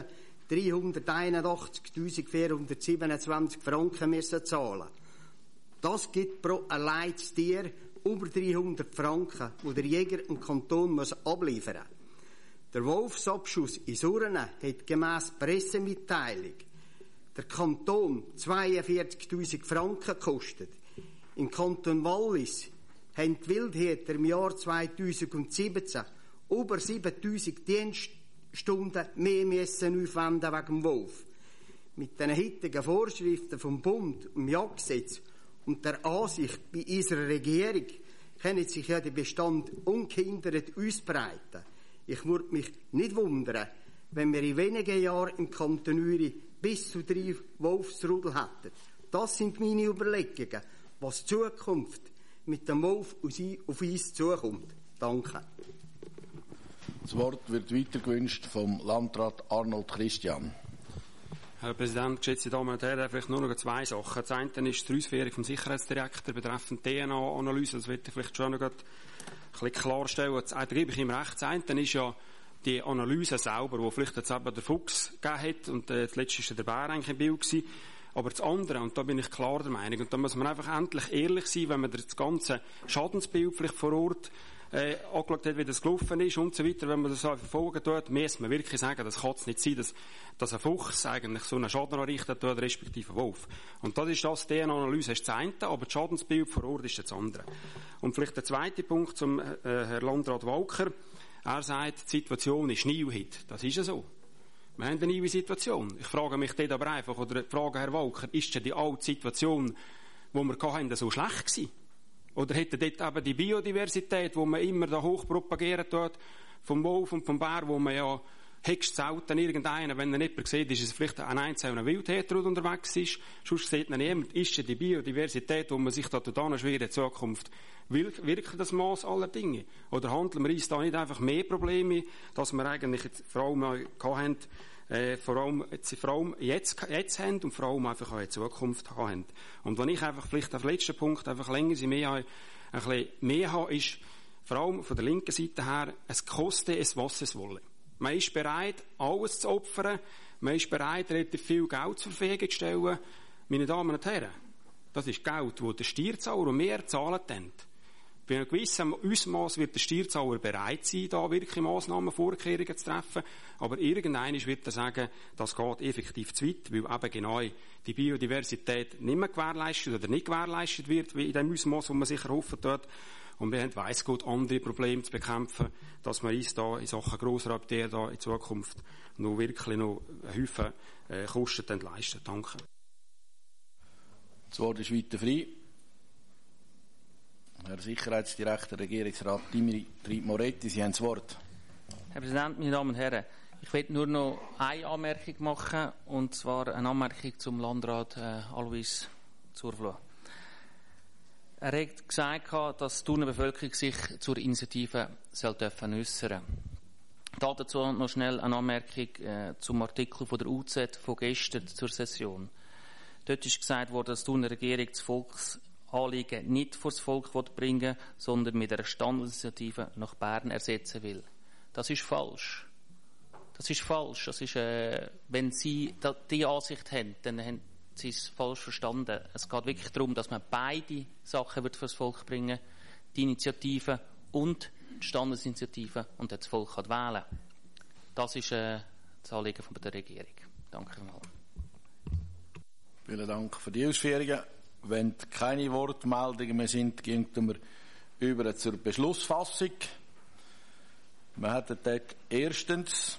dreihunderteinundachtzigtausendvierhundertsiebenundzwanzig Franken müssen zahlen. Das gibt pro erleidetes Tier über dreihundert Franken, die der Jäger im Kanton muss abliefern muss. Der Wolfsabschuss in Surne hat gemäss Pressemitteilung der Kanton zweiundvierzigtausend Franken gekostet. Im Kanton Wallis haben die Wildhüter im Jahr zweitausendsiebzehn über siebentausend Dienststunden mehr müssen aufwenden wegen dem Wolf. Mit den heutigen Vorschriften vom Bund, dem Jagdgesetz und der Ansicht bei unserer Regierung können sich ja der Bestand ungehindert ausbreiten. Ich würde mich nicht wundern, wenn wir in wenigen Jahren im Kanton Uri bis zu drei Wolfsrudel hätten. Das sind meine Überlegungen, was die Zukunft mit dem Wolf auf uns zukommt. Danke. Das Wort wird weiter gewünscht vom Landrat Arnold Christian. Herr Präsident, geschätzte Damen und Herren, vielleicht nur noch zwei Sachen. Das eine ist die Ausführung vom Sicherheitsdirektor betreffend D N A-Analyse. Das möchte ich vielleicht schon noch ein bisschen klarstellen. Da gebe ich ihm recht. Das eine ist ja die Analyse selber, die vielleicht jetzt eben der Fuchs gegeben hat und äh, das letzte war der Bär eigentlich im Bild gewesen. Aber das andere, und da bin ich klar der Meinung, und da muss man einfach endlich ehrlich sein, wenn man das ganze Schadensbild vielleicht vor Ort äh, angeschaut hat, wie das gelaufen ist und so weiter, wenn man das so verfolgen tut, muss man wirklich sagen, das kann es nicht sein, dass, dass ein Fuchs eigentlich so einen Schaden anrichtet tut, respektive ein Wolf. Und das ist das, D N A-Analyse ist das eine, aber das Schadensbild vor Ort ist das andere. Und vielleicht der zweite Punkt zum äh, Herrn Landrat Walker. Er sagt, die Situation ist nie heute. Das ist ja so. Wir haben eine neue Situation. Ich frage mich dort aber einfach, oder frage Herr Walker, ist denn die alte Situation, die wir hatten, so schlecht gewesen? Oder hätte dort eben die Biodiversität, die man immer da hoch propagiert tut, vom Wolf und vom Bär, wo man ja höchst selten irgendeinen, wenn er nicht sieht, ist es vielleicht ein einzelner Wildhüter, der unterwegs ist. Sonst sieht man niemand, ist die Biodiversität, wo man sich da total schwer in Zukunft wirklich das Maß aller Dinge? Oder handeln wir uns da nicht einfach mehr Probleme, dass wir eigentlich jetzt vor allem haben, äh, vor allem, jetzt, vor allem jetzt, jetzt haben und vor allem einfach auch in Zukunft haben. Und wenn ich einfach vielleicht auf den letzten Punkt einfach länger mehr, ein bisschen mehr habe, ist vor allem von der linken Seite her, es koste es, was es wolle. Man ist bereit, alles zu opfern. Man ist bereit, relativ viel Geld zur Verfügung zu stellen. Meine Damen und Herren, das ist Geld, das der Steuerzahler und wir zahlen dann. Bei einem gewissen Ausmaß wird der Steuerzahler bereit sein, da wirklich Massnahmen, Vorkehrungen zu treffen. Aber irgendwann wird er sagen, das geht effektiv zu weit, weil eben genau die Biodiversität nicht mehr gewährleistet oder nicht gewährleistet wird, wie in dem Ausmaß, wo man sich erhoffen tut. Und wir haben, weiss Gott, andere Probleme zu bekämpfen, dass wir uns da in Sachen Grossraubtier da in Zukunft noch wirklich noch Haufen äh, Kosten leisten. Danke. Das Wort ist weiter frei. Herr Sicherheitsdirektor, Regierungsrat Dimitri Moretti, Sie haben das Wort. Herr Präsident, meine Damen und Herren, ich will nur noch eine Anmerkung machen, und zwar eine Anmerkung zum Landrat äh, Alois Zurfloh. Er hat gesagt, dass die Thuner Bevölkerung sich zur Initiative soll dürfen äußern. Dazu noch schnell eine Anmerkung äh, zum Artikel von der U Z von gestern zur Session. Dort ist gesagt worden, dass die Thuner Regierung das Volksanliegen nicht vor das Volk bringen will, sondern mit einer Standesinitiative nach Bern ersetzen will. Das ist falsch. Das ist falsch. Das ist, äh, wenn Sie da, die Ansicht haben, dann haben Sie es falsch verstanden. Es geht wirklich darum, dass man beide Sachen wird für das Volk bringen, die Initiative und die Standesinitiative, und das Volk kann wählen. Das ist äh, das Anliegen von der Regierung. Danke vielmals. Vielen Dank für die Ausführungen. Wenn keine Wortmeldungen mehr sind, gehen wir über zur Beschlussfassung. Wir hätten dort erstens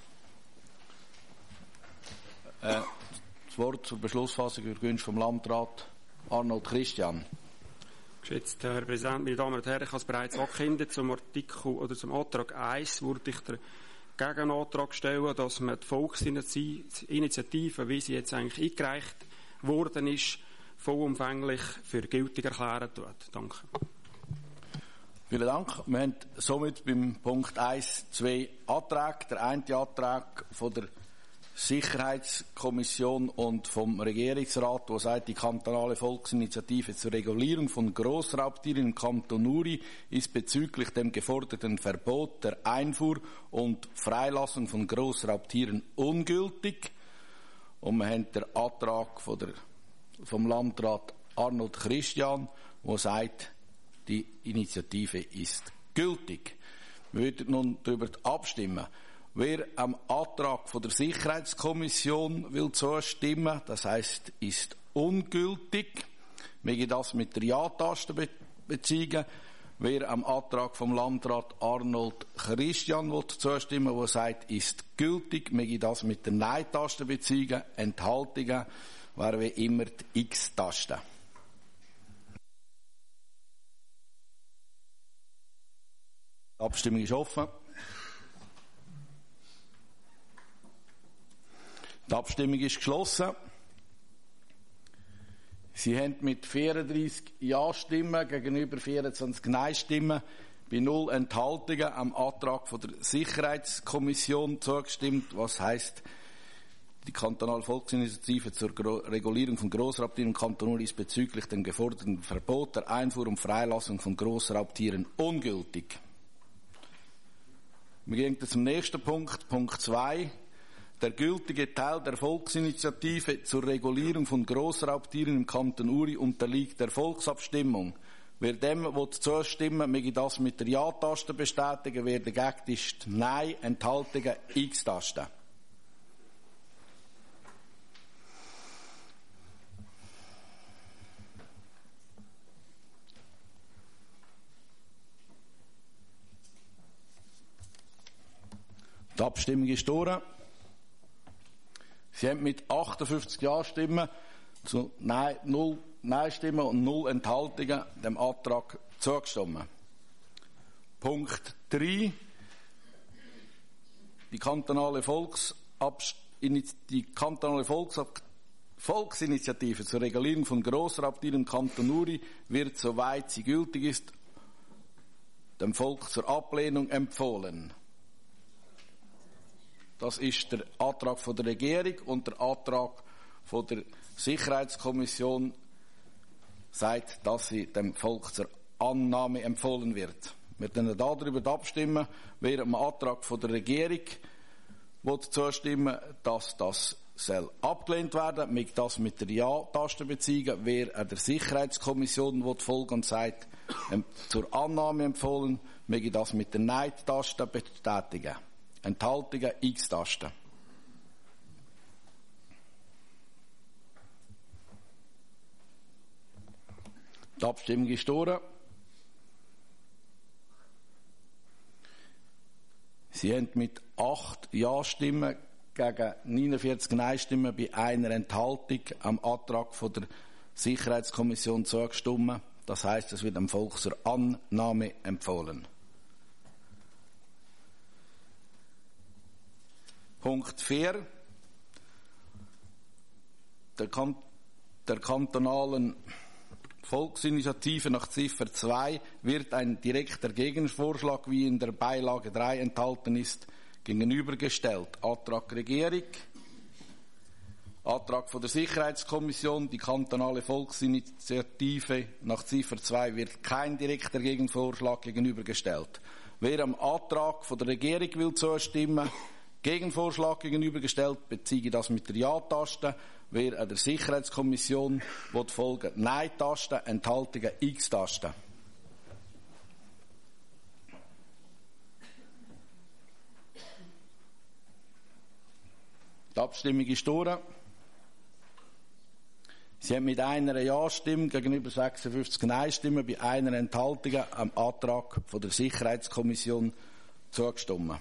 äh, das Wort zur Beschlussfassung gewünscht vom Landrat Arnold Christian. Geschätzter Herr Präsident, meine Damen und Herren, ich habe es bereits angekündigt, zum Artikel oder zum Antrag eins würde ich den Gegenantrag stellen, dass man die Volksinitiative, wie sie jetzt eigentlich eingereicht worden ist, vollumfänglich für gültig erklären tut. Danke. Vielen Dank. Wir haben somit beim Punkt eins zwei Anträge. Der eine Antrag von der Sicherheitskommission und vom Regierungsrat, der sagt, die kantonale Volksinitiative zur Regulierung von Grossraubtieren im Kanton Uri ist bezüglich dem geforderten Verbot der Einfuhr und Freilassung von Grossraubtieren ungültig. Und wir haben den Antrag von der, vom Landrat Arnold Christian, der sagt, die Initiative ist gültig. Wir würden nun darüber abstimmen. Wer am Antrag von der Sicherheitskommission will zustimmen, das heisst, ist ungültig, möge das mit der Ja-Taste be- beziehen. Wer am Antrag vom Landrat Arnold Christian will zustimmen, der sagt, ist gültig, möge das mit der Nein-Taste beziehen. Enthaltungen wäre wie immer die X-Taste. Die Abstimmung ist offen. Die Abstimmung ist geschlossen. Sie haben mit vierunddreissig Ja-Stimmen gegenüber vierundzwanzig Nein-Stimmen bei null Enthaltungen am Antrag von der Sicherheitskommission zugestimmt, was heisst, die kantonale Volksinitiative zur Regulierung von Grossraubtieren im Kanton Uri ist bezüglich dem geforderten Verbot der Einfuhr und Freilassung von Grossraubtieren ungültig. Wir gehen zum nächsten Punkt, Punkt zwei. Der gültige Teil der Volksinitiative zur Regulierung von Grossraubtieren im Kanton Uri unterliegt der Volksabstimmung. Wer dem zustimmen will, möge das mit der Ja-Taste bestätigen. Wer dagegen ist, Nein. Enthaltungen, X-Taste. Die Abstimmung ist durch. Sie haben mit achtundfünfzig Ja-Stimmen zu Nein, null Nein-Stimmen und null Enthaltungen dem Antrag zugestimmt. Punkt drei. Die kantonale, Volksabst- die kantonale Volksab- Volksinitiative zur Regulierung von Grossraubtieren im Kanton Uri wird, soweit sie gültig ist, dem Volk zur Ablehnung empfohlen. Das ist der Antrag von der Regierung, und der Antrag von der Sicherheitskommission sagt, dass sie dem Volk zur Annahme empfohlen wird. Wir werden darüber abstimmen, wer am Antrag von der Regierung will zustimmen, dass das soll abgelehnt werden, möge das mit der Ja-Taste beziehen. Wer der Sicherheitskommission will folgen und sagt, ähm, zur Annahme empfohlen, möge das mit der Nein-Taste bestätigen. Enthaltungen, X-Taste. Die Abstimmung ist durch. Sie haben mit acht Ja-Stimmen gegen neunundvierzig Nein-Stimmen bei einer Enthaltung am Antrag von der Sicherheitskommission zugestimmt. Das heisst, es wird dem Volk zur Annahme empfohlen. Punkt vier. Der, kan der kantonalen Volksinitiative nach Ziffer zwei wird ein direkter Gegenvorschlag, wie in der Beilage drei enthalten ist, gegenübergestellt. Antrag Regierung, Antrag von der Sicherheitskommission, die kantonale Volksinitiative nach Ziffer zwei wird kein direkter Gegenvorschlag gegenübergestellt. Wer am Antrag von der Regierung will zustimmen, Gegenvorschlag gegenübergestellt, beziehe das mit der Ja-Taste. Wer an der Sicherheitskommission will folgen, Nein-Taste, Enthaltungen X-Taste. Die Abstimmung ist durch. Sie haben mit einer Ja-Stimme gegenüber sechsundfünfzig Nein-Stimmen bei einer Enthaltung am Antrag von der Sicherheitskommission zugestimmt.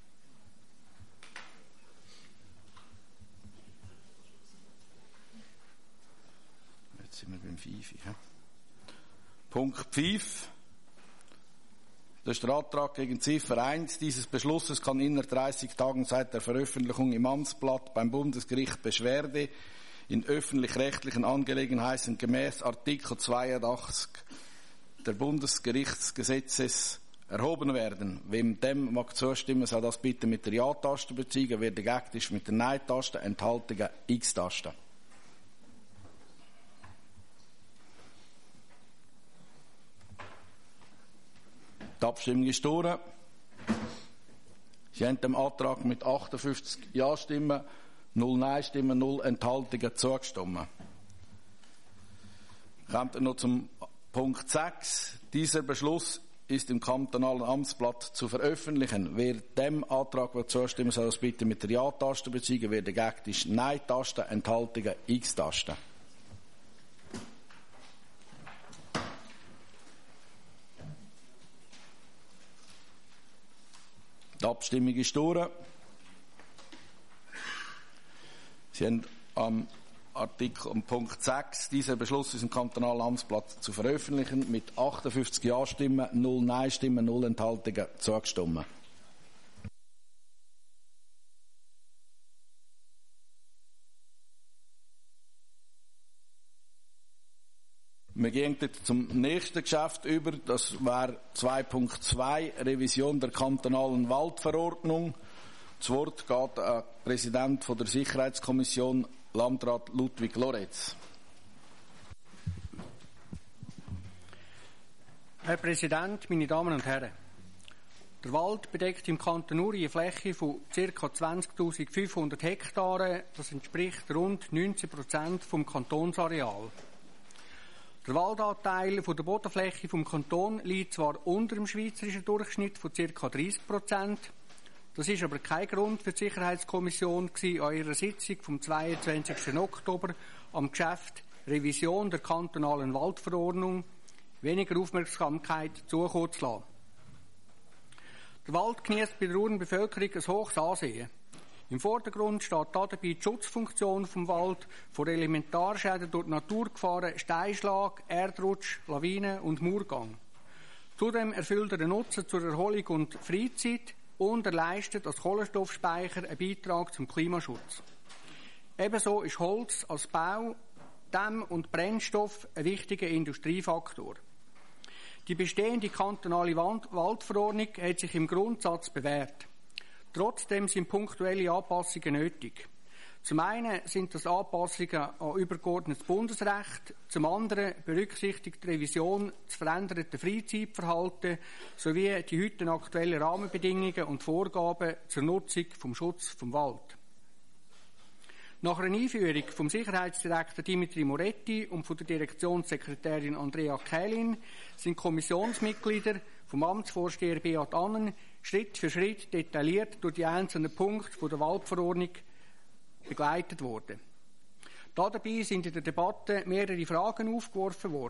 Jetzt sind wir beim fünf. Ja. Punkt fünf. Das ist der Antrag gegen Ziffer eins dieses Beschlusses kann innerhalb dreißig Tagen seit der Veröffentlichung im Amtsblatt beim Bundesgericht Beschwerde in öffentlich-rechtlichen Angelegenheiten gemäß Artikel zweiundachtzig der Bundesgerichtsgesetzes erhoben werden. Wem dem mag zustimmen, soll das bitte mit der Ja-Taste beziehen. Wer dagegen ist, mit der Nein-Taste, Enthaltungen X-Taste. Die Abstimmung ist durch. Sie haben dem Antrag mit achtundfünfzig Ja-Stimmen, null Nein-Stimmen, null Enthaltungen zugestimmt. Kommt er noch zum Punkt sechs. Dieser Beschluss ist im kantonalen Amtsblatt zu veröffentlichen. Wer dem Antrag zustimmen will, soll das bitte mit der Ja-Taste beziehen. Wer dagegen ist, Nein-Taste, Enthaltungen X-Taste. Die Abstimmung ist durch. Sie haben am Artikel, am Punkt sechs, dieser Beschluss ist im kantonalen Amtsblatt zu veröffentlichen, mit achtundfünfzig Ja-Stimmen, null Nein-Stimmen, null Enthaltungen zugestimmt. Wir gehen jetzt zum nächsten Geschäft über. Das war zwei Punkt zwei, Revision der kantonalen Waldverordnung. Das Wort geht an den Präsidenten der Sicherheitskommission, Landrat Ludwig Loretz. Herr Präsident, meine Damen und Herren! Der Wald bedeckt im Kanton Uri eine Fläche von ca. zwanzigtausendfünfhundert Hektaren. Das entspricht rund neunzehn Prozent vom Kantonsareal. Der Waldanteil von der Bodenfläche vom Kanton liegt zwar unter dem schweizerischen Durchschnitt von ca. dreißig Prozent. Das ist aber kein Grund für die Sicherheitskommission gewesen, an ihrer Sitzung vom zweiundzwanzigsten Oktober am Geschäft Revision der kantonalen Waldverordnung weniger Aufmerksamkeit zukommen zu lassen. Der Wald genießt bei der Urner-Bevölkerung ein hohes Ansehen. Im Vordergrund steht dabei die Schutzfunktion vom Wald vor Elementarschäden durch Naturgefahren, Steinschlag, Erdrutsch, Lawinen und Murgang. Zudem erfüllt er einen Nutzen zur Erholung und Freizeit und er leistet als Kohlenstoffspeicher einen Beitrag zum Klimaschutz. Ebenso ist Holz als Bau, Dämm- und Brennstoff ein wichtiger Industriefaktor. Die bestehende kantonale Waldverordnung hat sich im Grundsatz bewährt. Trotzdem sind punktuelle Anpassungen nötig. Zum einen sind das Anpassungen an übergeordnetes Bundesrecht, zum anderen berücksichtigt die Revision das veränderte Freizeitverhalten sowie die heute aktuellen Rahmenbedingungen und Vorgaben zur Nutzung vom Schutz vom Wald. Nach einer Einführung vom Sicherheitsdirektor Dimitri Moretti und von der Direktionssekretärin Andrea Kählin sind Kommissionsmitglieder vom Amtsvorsteher Beat Annen Schritt für Schritt detailliert durch die einzelnen Punkte der Waldverordnung begleitet worden. Dabei sind in der Debatte mehrere Fragen aufgeworfen worden.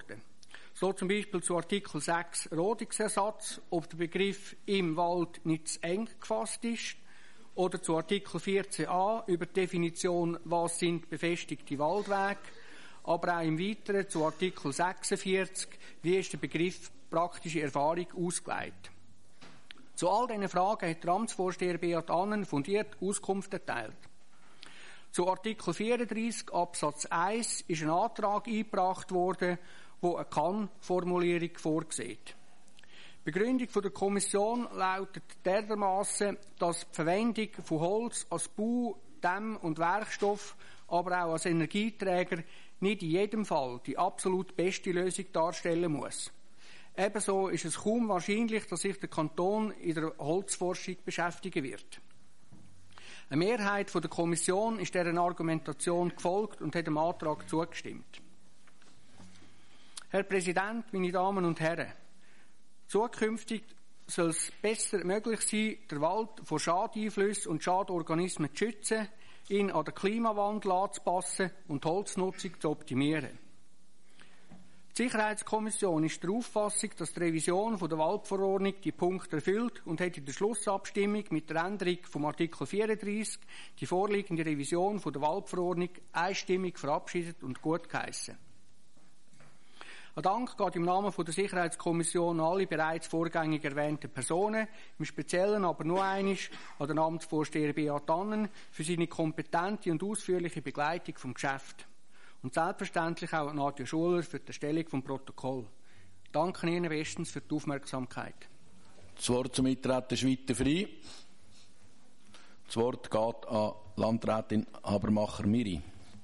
So zum Beispiel zu Artikel sechs Rodungsersatz, ob der Begriff im Wald nicht zu eng gefasst ist, oder zu Artikel vierzehn a über die Definition, was sind befestigte Waldwege, aber auch im Weiteren zu Artikel sechsundvierzig, wie ist der Begriff praktische Erfahrung ausgelegt. Zu all diesen Fragen hat der Amtsvorsteher Beat Annen fundiert Auskunft erteilt. Zu Artikel vierunddreissig Absatz eins ist ein Antrag eingebracht worden, wo eine Kann-Formulierung vorsieht. Die Begründung der Kommission lautet dermaßen, dass die Verwendung von Holz als Bau-, Dämm- und Werkstoff, aber auch als Energieträger nicht in jedem Fall die absolut beste Lösung darstellen muss. Ebenso ist es kaum wahrscheinlich, dass sich der Kanton in der Holzforschung beschäftigen wird. Eine Mehrheit der Kommission ist deren Argumentation gefolgt und hat dem Antrag zugestimmt. Herr Präsident, meine Damen und Herren, zukünftig soll es besser möglich sein, den Wald vor Schadeinflüssen und Schadorganismen zu schützen, ihn an den Klimawandel anzupassen und die Holznutzung zu optimieren. Die Sicherheitskommission ist der Auffassung, dass die Revision der Waldverordnung die Punkte erfüllt und hat in der Schlussabstimmung mit der Änderung vom Artikel vierunddreissig die vorliegende Revision der Waldverordnung einstimmig verabschiedet und gutgeheissen. Ein Dank geht im Namen der Sicherheitskommission an alle bereits vorgängig erwähnten Personen, im Speziellen aber nur einmal an den Amtsvorsteher Beat Annen für seine kompetente und ausführliche Begleitung vom Geschäft. Und selbstverständlich auch an Nadja Schuler für die Erstellung vom Protokoll. Danke Ihnen bestens für die Aufmerksamkeit. Das Wort zum Eintreten ist weiter frei. Das Wort geht an Landrätin Habermacher-Miri.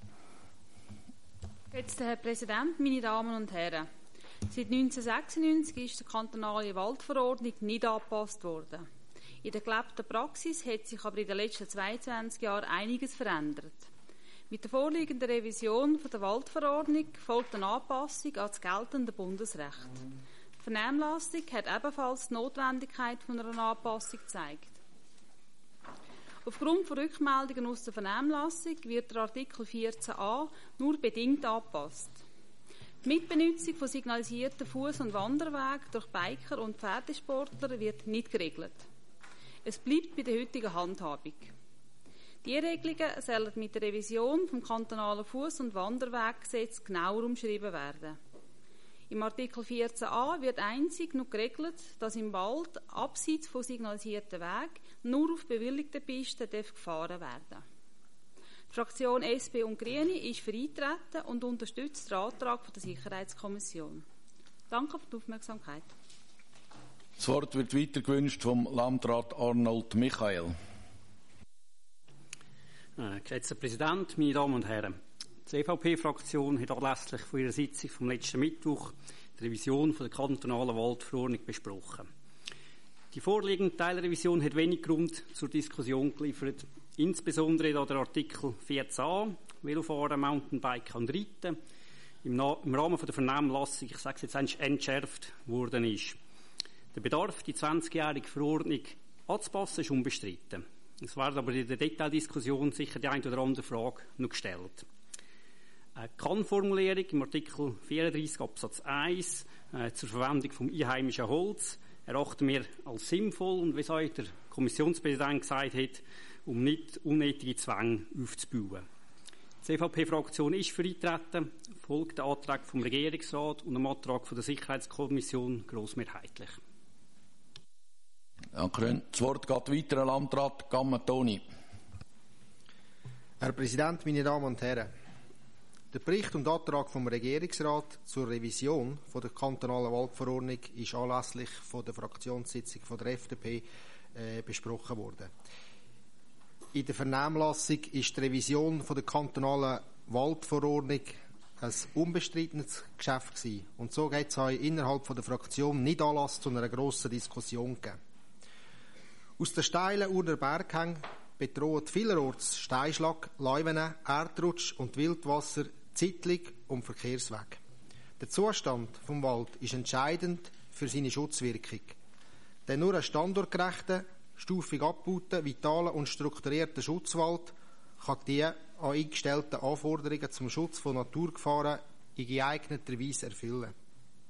Jetzt, Herr Präsident, meine Damen und Herren. Seit neunzehnhundertsechsundneunzig ist die kantonale Waldverordnung nicht angepasst worden. In der gelebten Praxis hat sich aber in den letzten zweiundzwanzig Jahren einiges verändert. Mit der vorliegenden Revision der Waldverordnung folgt eine Anpassung an das geltende Bundesrecht. Die Vernehmlassung hat ebenfalls die Notwendigkeit von einer Anpassung gezeigt. Aufgrund von Rückmeldungen aus der Vernehmlassung wird der Artikel vierzehn a nur bedingt angepasst. Die Mitbenutzung von signalisierten Fuß- und Wanderwegen durch Biker und Pferdesportler wird nicht geregelt. Es bleibt bei der heutigen Handhabung. Die Regelungen sollen mit der Revision vom kantonalen Fuß- und Wanderweggesetz genauer umschrieben werden. Im Artikel vierzehn a wird einzig noch geregelt, dass im Wald abseits von signalisierten Wegen nur auf bewilligten Pisten gefahren werden darf. Die Fraktion S P und Grüne ist für Eintreten und unterstützt den Antrag der Sicherheitskommission. Danke für die Aufmerksamkeit. Das Wort wird weiter gewünscht vom Landrat Arnold Michael. Äh, geschätzter Präsident, meine Damen und Herren. Die E V P-Fraktion hat anlässlich von ihrer Sitzung vom letzten Mittwoch die Revision von der kantonalen Waldverordnung besprochen. Die vorliegende Teilrevision hat wenig Grund zur Diskussion geliefert, insbesondere da der Artikel vierzehn a, Velofahren, Mountainbiken und Reiten, im, im Rahmen von der Vernehmlassung, ich sage es jetzt einmal, entschärft worden ist. Der Bedarf, die zwanzigjährige Verordnung anzupassen, ist unbestritten. Es werden aber in der Detaildiskussion sicher die eine oder andere Frage noch gestellt. Eine Kann-Formulierung im Artikel vierunddreissig Absatz eins äh, zur Verwendung vom einheimischen Holz erachten wir als sinnvoll und wie es auch der Kommissionspräsident gesagt hat, um nicht unnötige Zwänge aufzubauen. Die E V P-Fraktion ist für Eintreten, folgt dem Antrag vom Regierungsrat und dem Antrag von der Sicherheitskommission grossmehrheitlich. Danke. Das Wort geht weiter an Landrat Gammatoni. Herr Präsident, meine Damen und Herren. Der Bericht und Antrag vom Regierungsrat zur Revision von der kantonalen Waldverordnung ist anlässlich von der Fraktionssitzung von der F D P äh, besprochen worden. In der Vernehmlassung ist die Revision von der kantonalen Waldverordnung ein unbestrittenes Geschäft gewesen. Und so geht es innerhalb von der Fraktion nicht Anlass zu einer grossen Diskussion gegeben. Aus den steilen Urner Berghängen bedrohen vielerorts Steinschlag, Lawinen, Erdrutsch und Wildwasser Siedlung und Verkehrsweg. Der Zustand vom Wald ist entscheidend für seine Schutzwirkung. Denn nur ein standortgerechter, stufig abgebauten, vitalen und strukturierter Schutzwald kann die an eingestellten Anforderungen zum Schutz von Naturgefahren in geeigneter Weise erfüllen.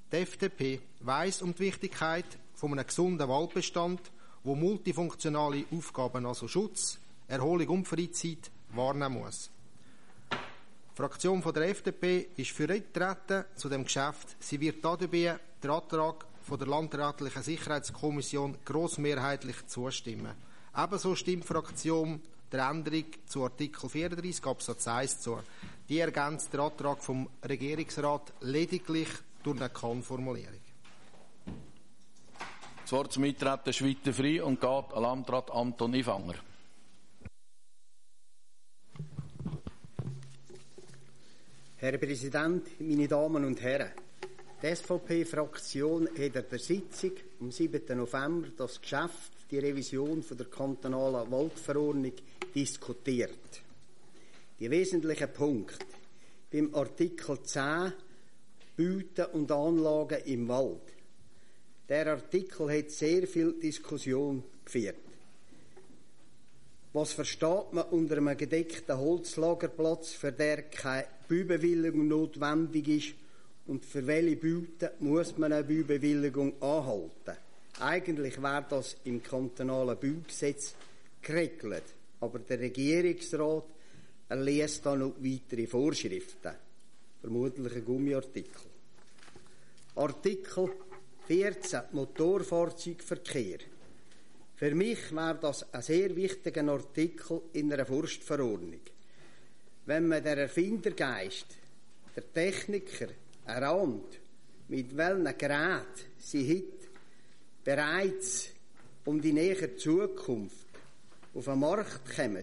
Die F D P weiss um die Wichtigkeit von einem gesunden Waldbestand, wo multifunktionale Aufgaben, also Schutz, Erholung und Freizeit, wahrnehmen muss. Die Fraktion von der F D P ist für Eintreten zu dem Geschäft. Sie wird dabei den Antrag von der Landrätlichen Sicherheitskommission grossmehrheitlich zustimmen. Ebenso stimmt die Fraktion der Änderung zu Artikel vierunddreissig Absatz eins zu. Die ergänzt den Antrag vom Regierungsrat lediglich durch eine Kann-Formulierung. Das Wort zum Eintreten ist weiter frei und geht an Landrat Anton Ifanger. Herr Präsident, meine Damen und Herren! Die S V P-Fraktion hat an der Sitzung am siebten November das Geschäft, die Revision von der kantonalen Waldverordnung, diskutiert. Die wesentlichen Punkte beim Artikel zehn Bauten und Anlagen im Wald. Der Artikel hat sehr viel Diskussion geführt. Was versteht man unter einem gedeckten Holzlagerplatz, für den keine Baubewilligung notwendig ist, und für welche Bauten muss man eine Baubewilligung anhalten? Eigentlich wäre das im kantonalen Baugesetz geregelt, aber der Regierungsrat erlässt da noch weitere Vorschriften. Vermutlich ein Gummiartikel. Artikel vierzehn Motorfahrzeugverkehr. Für mich wäre das ein sehr wichtiger Artikel in einer Forstverordnung. Wenn man den Erfindergeist, der Techniker, erahnt, mit welchen Geräten sie heute bereits um die nähere Zukunft auf den Markt kommen,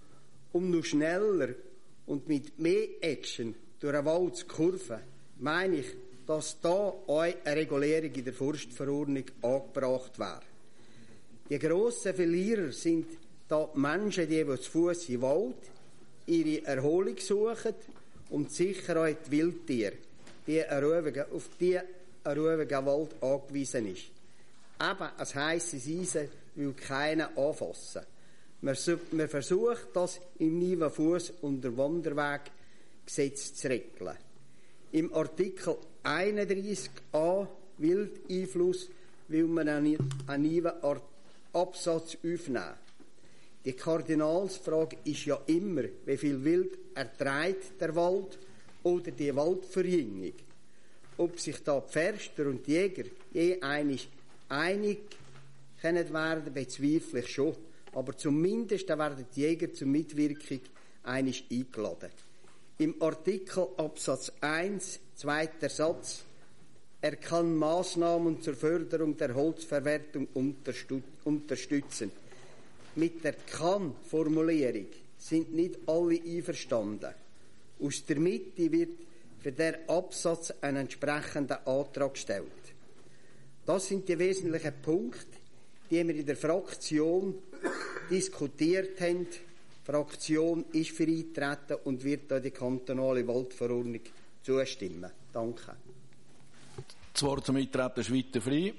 um noch schneller und mit mehr Action durch den Wald zu kurven, meine ich, dass da auch eine Regulierung in der Forstverordnung angebracht wäre. Die grossen Verlierer sind da die Menschen, die, die zu Fuss im Wald ihre Erholung suchen und sicher auch die Wildtiere, die auf die ein ruhiger Wald angewiesen ist. Eben ein heisses Eisen will keiner anfassen. Man, man versucht, das im Niveaufuss- und der Wanderweggesetz zu regeln. Im Artikel einunddreissig a Wildeinfluss will man einen Niveauabsatz aufnehmen. Die Kardinalsfrage ist ja immer, wie viel Wild erträgt der Wald oder die Waldverjüngung. Ob sich da die Förster und die Jäger je einig einig können werden, bezweifle ich schon. Aber zumindest werden die Jäger zur Mitwirkung einig eingeladen. Im Artikel Absatz eins, zweiter Satz, er kann Maßnahmen zur Förderung der Holzverwertung unterstützen. Mit der Kann-Formulierung sind nicht alle einverstanden. Aus der Mitte wird für den Absatz ein entsprechender Antrag gestellt. Das sind die wesentlichen Punkte, die wir in der Fraktion diskutiert haben. Die Fraktion ist für Eintreten und wird da die kantonale Waldverordnung zustimmen. Danke. Das Wort zum Eintreten ist weiter frei.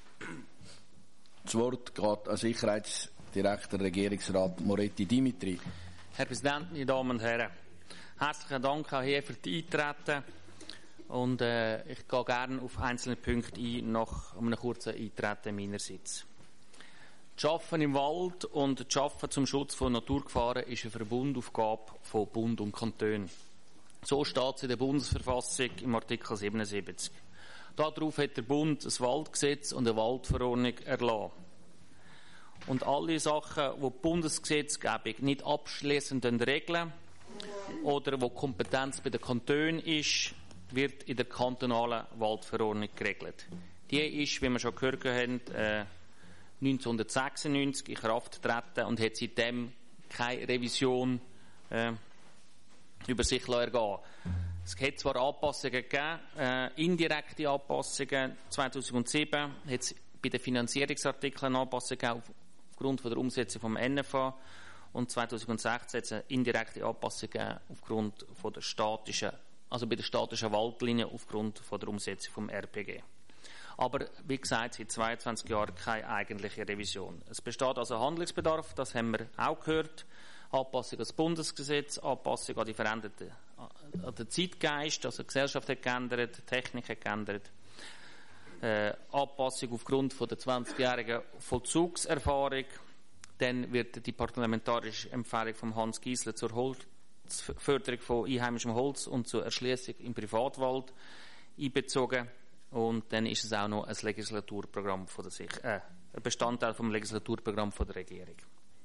Das Wort geht an Sicherheitsdirektor Regierungsrat Moretti Dimitri. Herr Präsident, meine Damen und Herren, herzlichen Dank auch hier für die Eintreten. Und äh, ich gehe gerne auf einzelne Punkte ein, nach einem kurzen Eintreten meinerseits. Das Arbeiten im Wald und das Arbeiten zum Schutz von Naturgefahren ist eine Verbundaufgabe von Bund und Kantonen. So steht es in der Bundesverfassung im Artikel siebenundsiebzig. Darauf hat der Bund ein Waldgesetz und eine Waldverordnung erlassen. Und alle Sachen, die die Bundesgesetzgebung nicht abschliessend regeln oder wo die Kompetenz bei den Kantonen ist, wird in der kantonalen Waldverordnung geregelt. Die ist, wie wir schon gehört haben, äh, neunzehnhundertsechsundneunzig in Kraft getreten und hat seitdem keine Revision äh, über sich ergehen. Es hat zwar Anpassungen gegeben, äh, indirekte Anpassungen. zweitausendsieben hat es bei den Finanzierungsartikeln Anpassungen gegeben aufgrund von der Umsetzung vom N F A und zweitausendsechzehn hat es eine indirekte Anpassung gegeben aufgrund von der statischen, also bei der statischen Waldlinie aufgrund von der Umsetzung vom R P G. Aber wie gesagt, seit zweiundzwanzig Jahren keine eigentliche Revision. Es besteht also Handlungsbedarf, das haben wir auch gehört. Anpassung an das Bundesgesetz, Anpassung an die veränderte, an den Zeitgeist, also die Gesellschaft hat geändert, die Technik hat geändert. äh, Anpassung aufgrund von der zwanzigjährigen Vollzugserfahrung. Dann wird die parlamentarische Empfehlung von Hans Giesler zur Holzförderung von einheimischem Holz und zur Erschließung im Privatwald einbezogen. Und dann ist es auch noch ein Legislaturprogramm von der Sich- äh, ein Bestandteil vom Legislaturprogramm von der Regierung.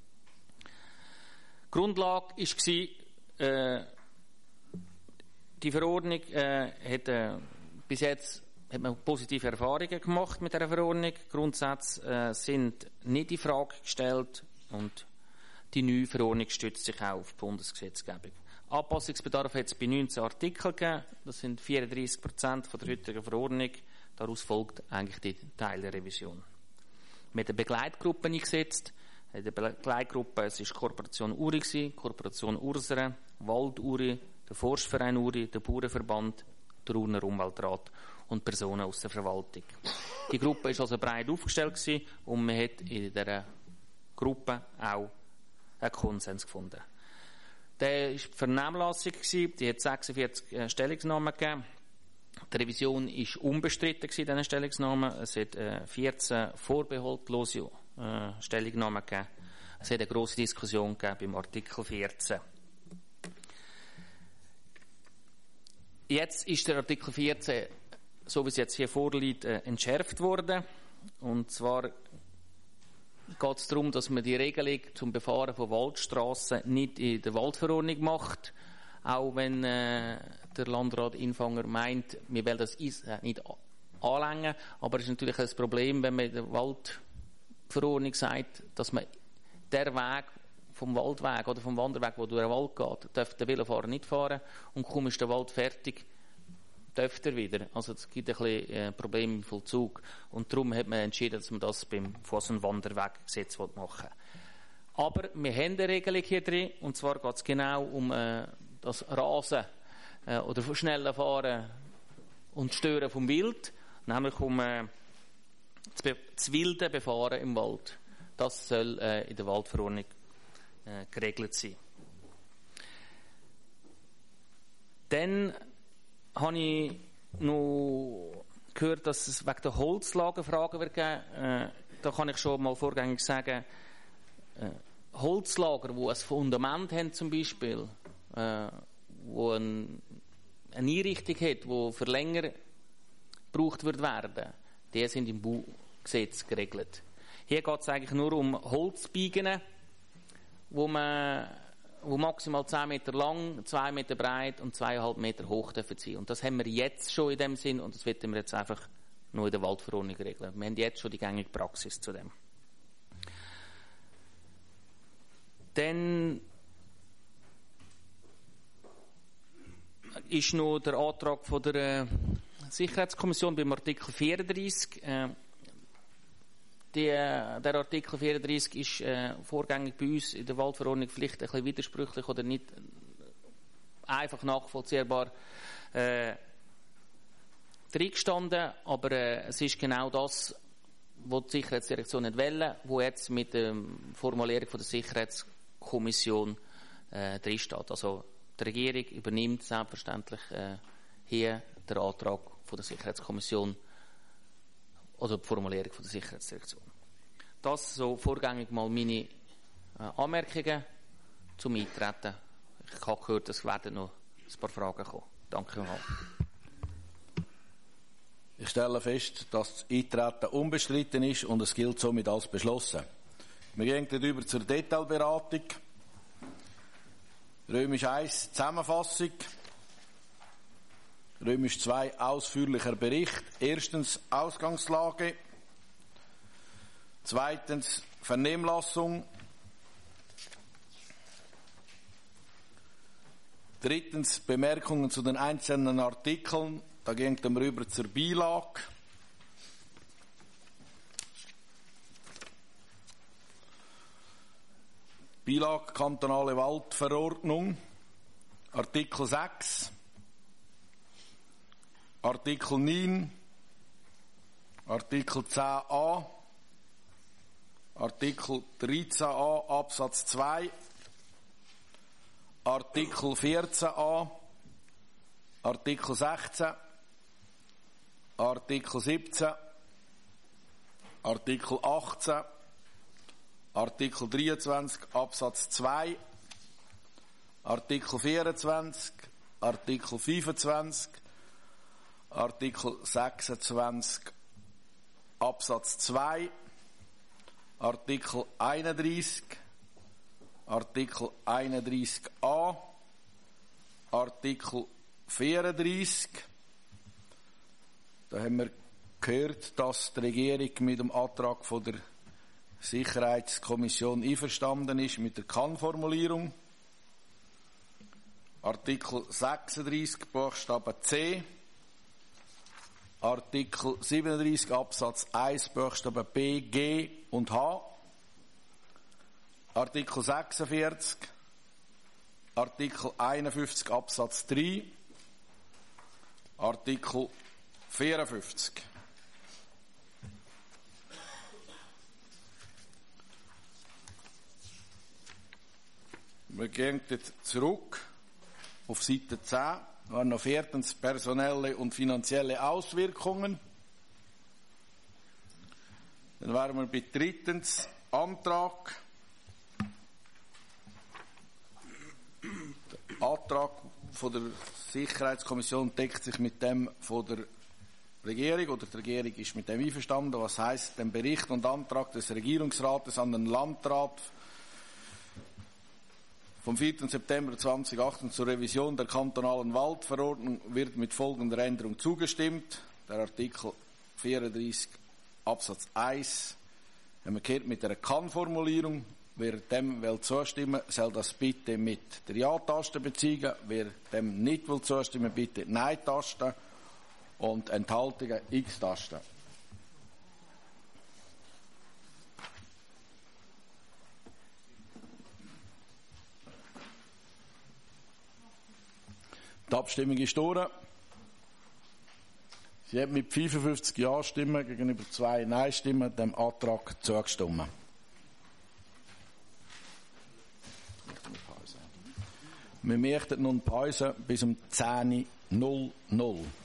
Die Grundlage war, äh, die Verordnung äh, hat, äh, bis jetzt hat man positive Erfahrungen gemacht mit der Verordnung. Die Grundsätze äh, sind nicht in Frage gestellt und die neue Verordnung stützt sich auch auf die Bundesgesetzgebung. Anpassungsbedarf hat es bei neunzehn Artikeln gegeben. Das sind vierunddreissig Prozent von der heutigen Verordnung. Daraus folgt eigentlich die Teilrevision. Wir haben eine Begleitgruppe eingesetzt. In der Begleitgruppe es war die Kooperation Uri, die Kooperation Ursere, Wald Uri, der Forstverein Uri, der Bauernverband, der Urner Umweltrat und Personen aus der Verwaltung. Die Gruppe war also breit aufgestellt gewesen und man hat in dieser Gruppe auch einen Konsens gefunden. Der war die Vernehmlassung, die hat sechsundvierzig äh, Stellungnahmen gegeben. Die Revision war unbestritten in diesen Stellungnahmen. Es hat äh, vierzehn vorbehaltlose äh, Stellungnahmen gegeben. Es hat eine grosse Diskussion gegeben beim Artikel vierzehn. Jetzt ist der Artikel vierzehn, so wie es jetzt hier vorliegt, äh, entschärft worden. Und zwar geht es darum, dass man die Regelung zum Befahren von Waldstrassen nicht in der Waldverordnung macht, auch wenn äh, der Landrat Infanger meint, wir wollen das äh, nicht anlängen, aber es ist natürlich ein Problem, wenn man in der Waldverordnung sagt, dass man der Weg vom Waldweg oder vom Wanderweg, der durch den Wald geht, darf der Velofahrer nicht fahren und kaum ist der Wald fertig, darf er wieder. Also es gibt ein bisschen äh, Probleme im Vollzug. Und darum hat man entschieden, dass man das beim Fuss- und Wanderweggesetz machen will. Aber wir haben eine Regelung hier drin, und zwar geht es genau um äh, das Rasen äh, oder schnelle Fahren und Stören vom Wild, nämlich um äh, das, Be- das wilde Befahren im Wald. Das soll äh, in der Waldverordnung äh, geregelt sein. Dann habe ich noch gehört, dass es wegen der Holzlager Fragen wird geben. Äh, da kann ich schon mal vorgängig sagen, äh, Holzlager, die ein Fundament haben zum Beispiel, äh, wo ein, eine Einrichtung hat, die für länger gebraucht wird werden, die sind im Baugesetz geregelt. Hier geht es eigentlich nur um Holzbiegen, wo man wo maximal zehn Meter lang, zwei Meter breit und zweieinhalb Meter hoch dürfen sein. Und das haben wir jetzt schon in dem Sinn und das wollen wir jetzt einfach nur in der Waldverordnung regeln. Wir haben jetzt schon die gängige Praxis zu dem. Dann ist noch der Antrag von der Sicherheitskommission beim Artikel vierunddreissig. Äh, Die, der Artikel vierunddreissig ist äh, vorgängig bei uns in der Waldverordnung vielleicht ein bisschen widersprüchlich oder nicht einfach nachvollziehbar äh, reingestanden, aber äh, es ist genau das, was die Sicherheitsdirektion nicht wollte, wo jetzt mit der Formulierung von der Sicherheitskommission äh, drinsteht. Also die Regierung übernimmt selbstverständlich äh, hier den Antrag von der Sicherheitskommission oder die Formulierung von der Sicherheitsdirektion. Das so vorgängig mal meine äh, Anmerkungen zum Eintreten. Ich habe gehört, es werden noch ein paar Fragen kommen. Danke mal. Ich stelle fest, dass das Eintreten unbestritten ist und es gilt somit als beschlossen. Wir gehen dann über zur Detailberatung. Römisch eins Zusammenfassung. Römisch zwei ausführlicher Bericht. Erstens Ausgangslage. Zweitens Vernehmlassung. Drittens Bemerkungen zu den einzelnen Artikeln. Da gehen wir rüber zur Beilage. Beilage Kantonale Waldverordnung. Artikel sechs. Artikel neun, Artikel zehn a, Artikel dreizehn a Absatz zwei, Artikel vierzehn a, Artikel sechzehn, Artikel siebzehn, Artikel achtzehn, Artikel dreiundzwanzig Absatz zwei, Artikel vierundzwanzig, Artikel fünfundzwanzig, Artikel sechsundzwanzig Absatz zwei, Artikel einunddreißig, Artikel einunddreißig a, Artikel vierunddreißig. Da haben wir gehört, dass die Regierung mit dem Antrag von der Sicherheitskommission einverstanden ist mit der Kann-Formulierung. Artikel sechsunddreißig Buchstabe C, Artikel siebenunddreißig Absatz eins Buchstabe B, G und H, Artikel sechsundvierzig, Artikel einundfünfzig Absatz drei, Artikel vierundfünfzig. Wir gehen jetzt zurück auf Seite zehn. Wir haben noch viertens personelle und finanzielle Auswirkungen. Dann wären wir bei drittens Antrag. Der Antrag von der Sicherheitskommission deckt sich mit dem von der Regierung, oder die Regierung ist mit dem einverstanden. Was heisst, den Bericht und Antrag des Regierungsrates an den Landrat vom vierten September zweitausendachtzehn zur Revision der kantonalen Waldverordnung wird mit folgender Änderung zugestimmt. Der Artikel vierunddreißig Absatz eins haben wir gehört mit einer Kann-Formulierung. Wer dem will zustimmen, soll das bitte mit der Ja-Taste beziehen. Wer dem nicht will zustimmen, bitte Nein-Taste und Enthaltungen X-Taste. Die Abstimmung ist durch. Sie hat mit fünfundfünfzig Ja-Stimmen gegenüber zwei Nein-Stimmen dem Antrag zugestimmt. Wir möchten nun Pause bis um zehn Uhr null null.